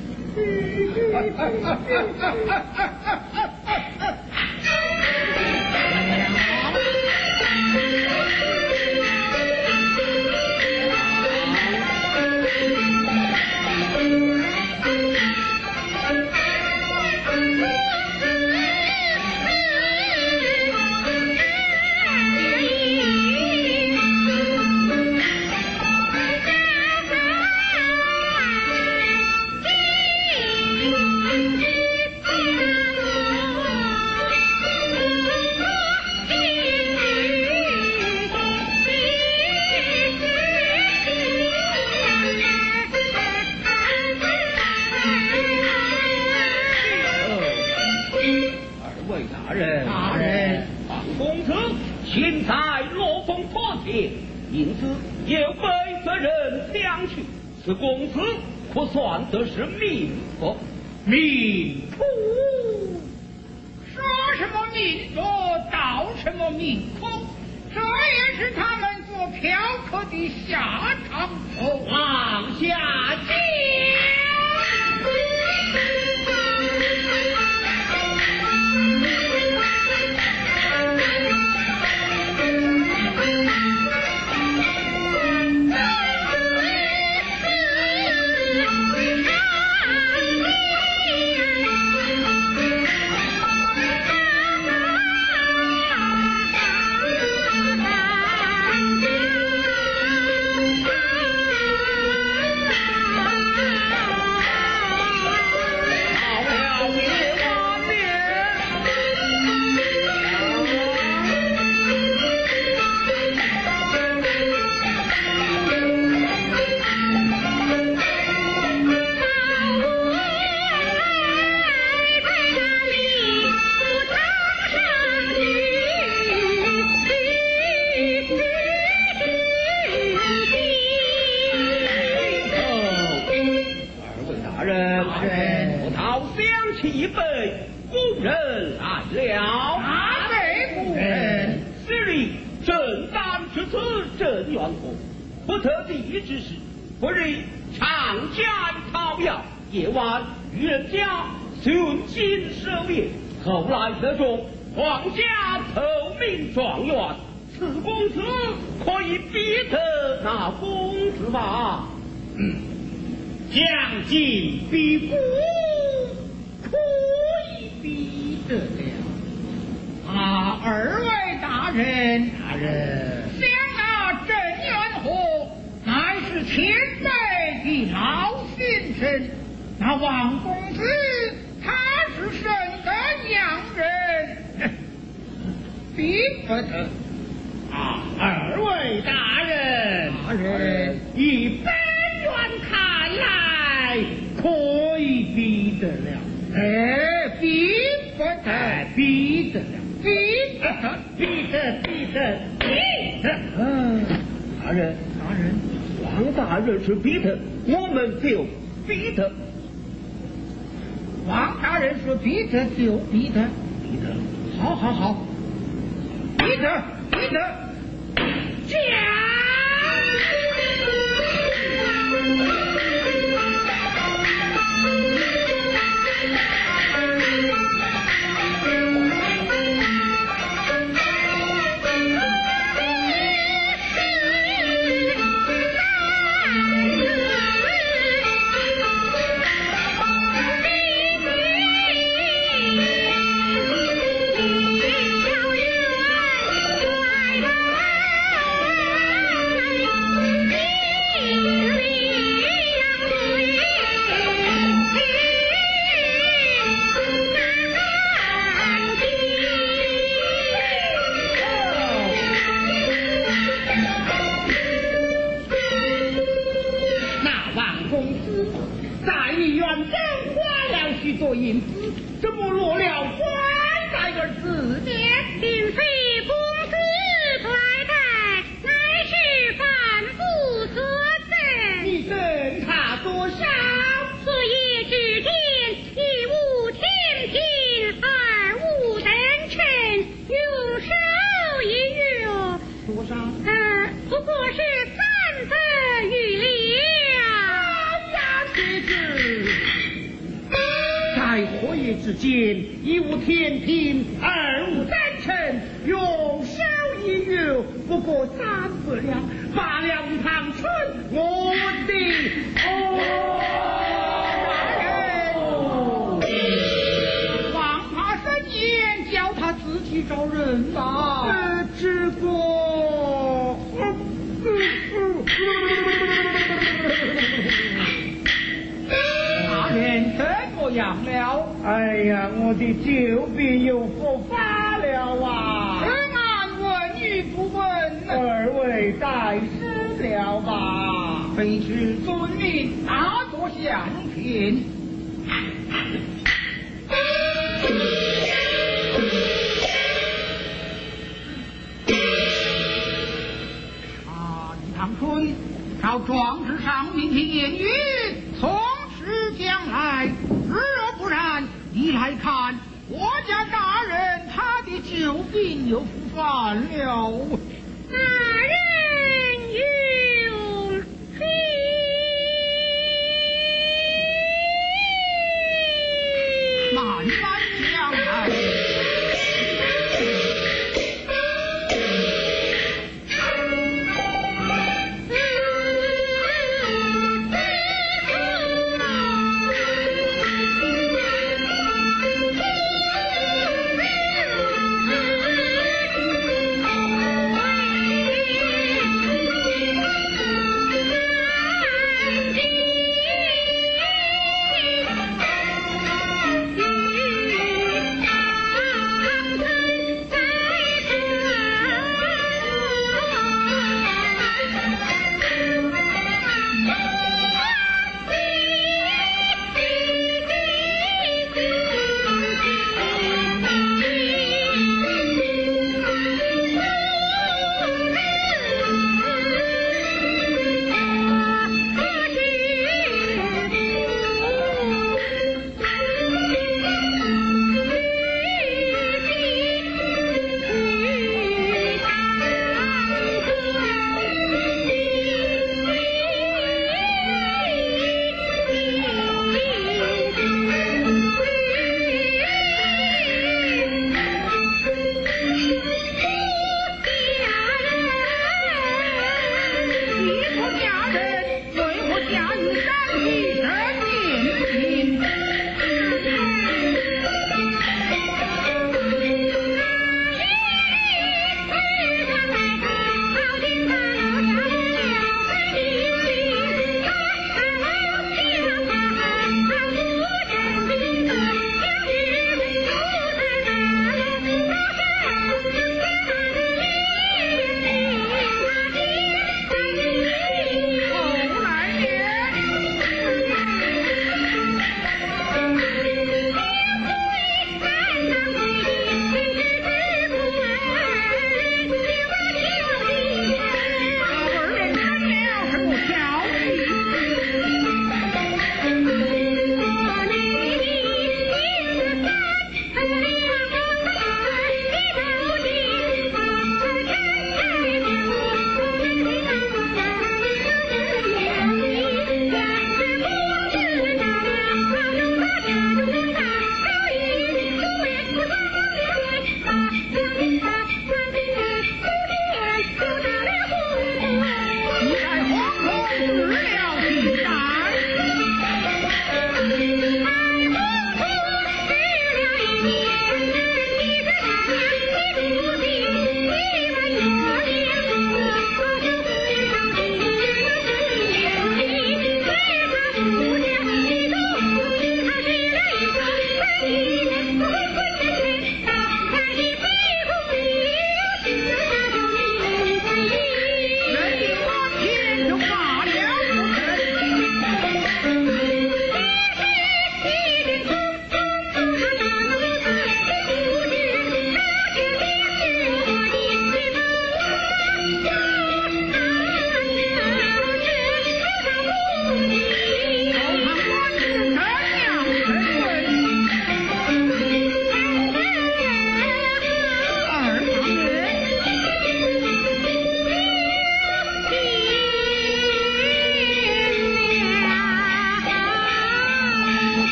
现在落风破铁，因此有被责任相去。此公子可算得是命不？ 命苦，说什么命多，道什么命苦，这也是他们做嫖客的下场。往下讲。 不特地之事，不日长江讨要，夜晚与人家寻亲守夜，后来得中皇家头名状元，此公子可以逼得那公子吧？ 将计比鼓，可以逼得了。二位大人，想那郑元和乃是前辈的老先生，那王公子他是生的洋人，逼不得。二位大人，以本院看来，可以逼得了。逼不得，逼得了。逼得。 大人，王大人是逼得，我们就逼得。 王大人说逼得就逼得，好，逼得， 许多银子，怎么落了拐带二字？ 并非公子拐带，乃是反复所赠。 你赠他多少？ 昨夜之天，一无天平，二无等称，用手一月。 多少？ 不过是3分余了。 在火夜之间，一无天平，二无单称，用手一月，不过3分了，8两长春，我的王法神言，叫他自己找人吧。只不过。大人怎么样了？哎呀，我的救兵有佛法了啊！俺问与不问，二位该死了吧？非是遵命，大作相聘。李长春，照状纸上明题言语，从实将来，若不然，你来看，国家大人他的救兵又复犯了。 大人用罪。 慢慢将来。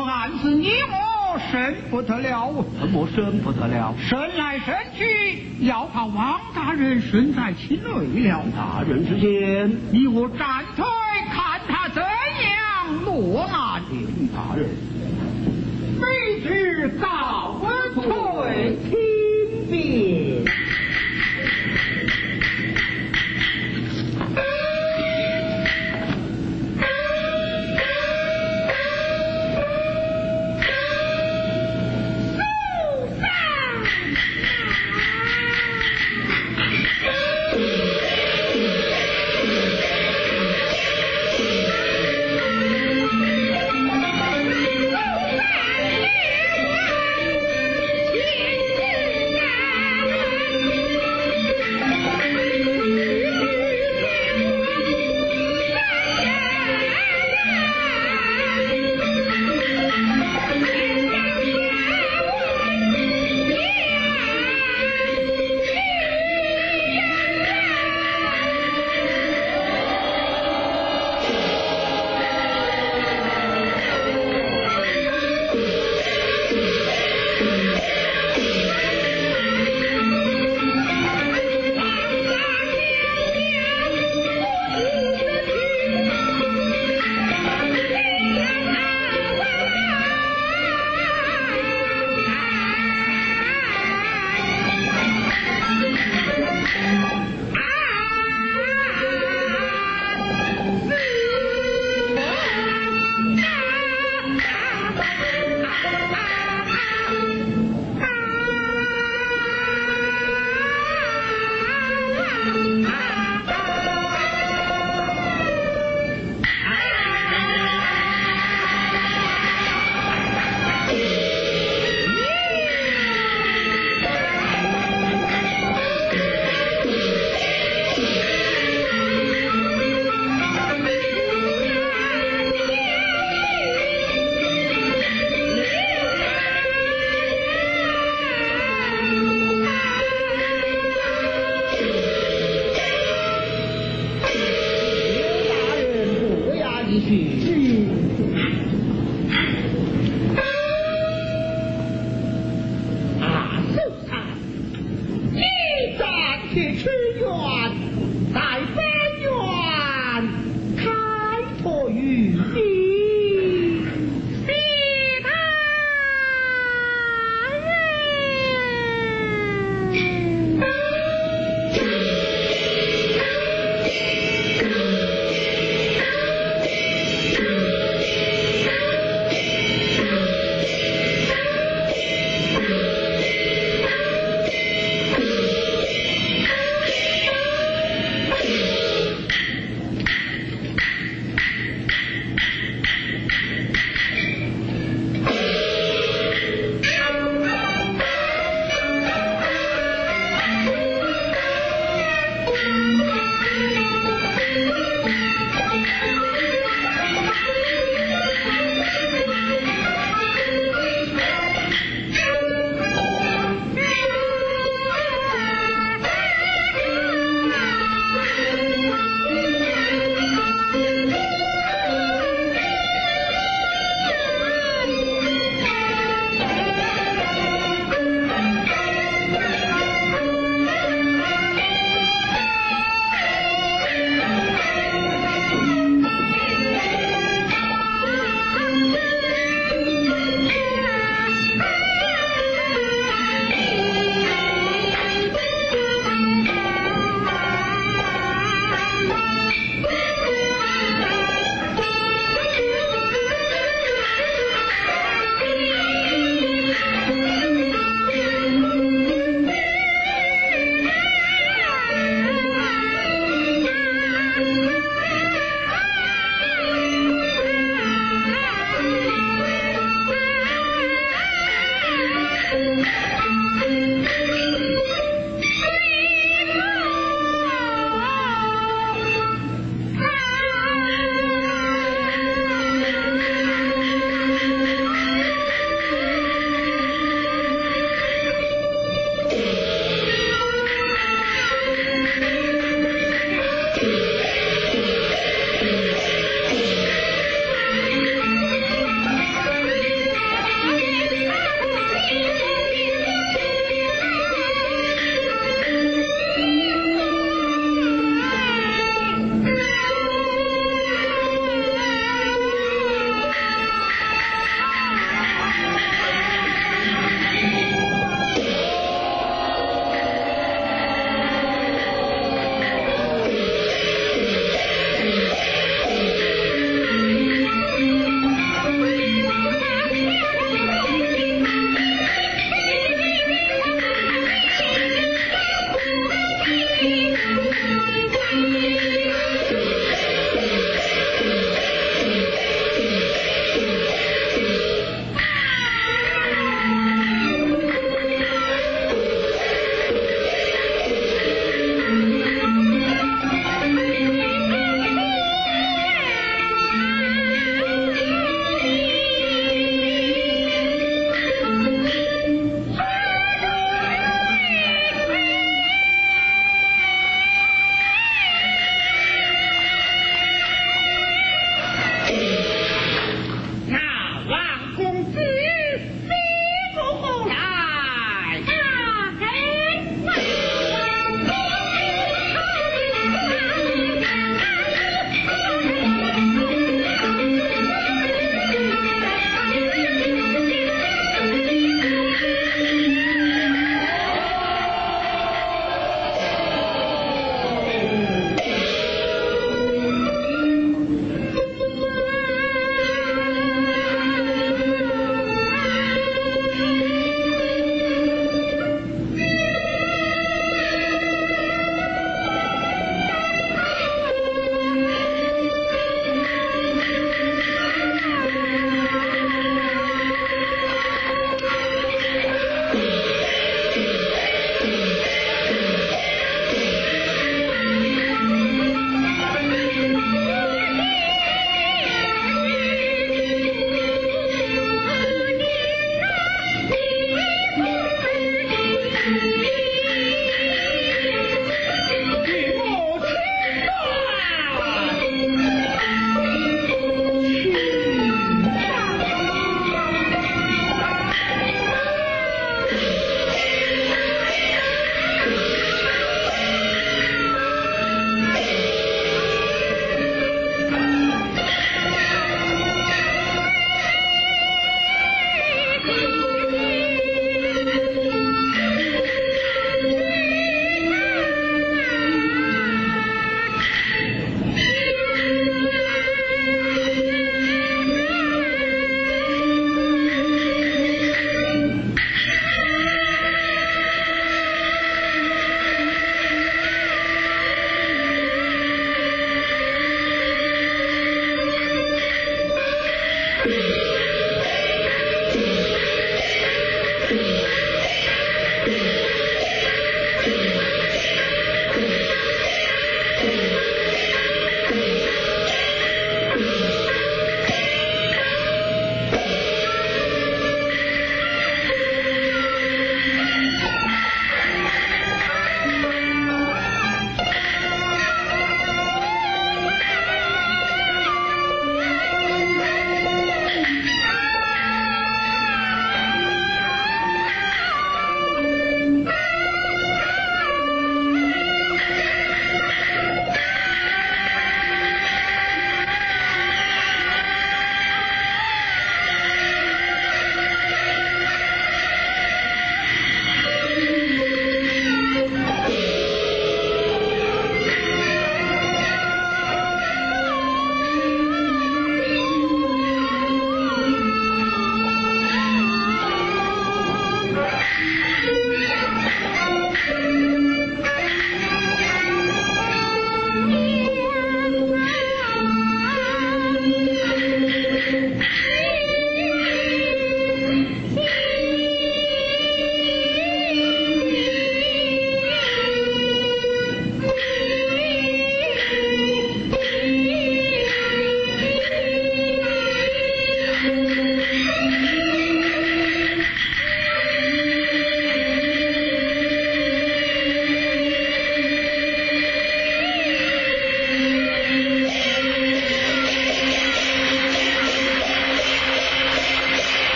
可暗示你我生不得了？ 怎么生不得了？ 生来生去，要怕王大人身在其内了。 大人之见， 你我暂退，看他怎样落难。 大人。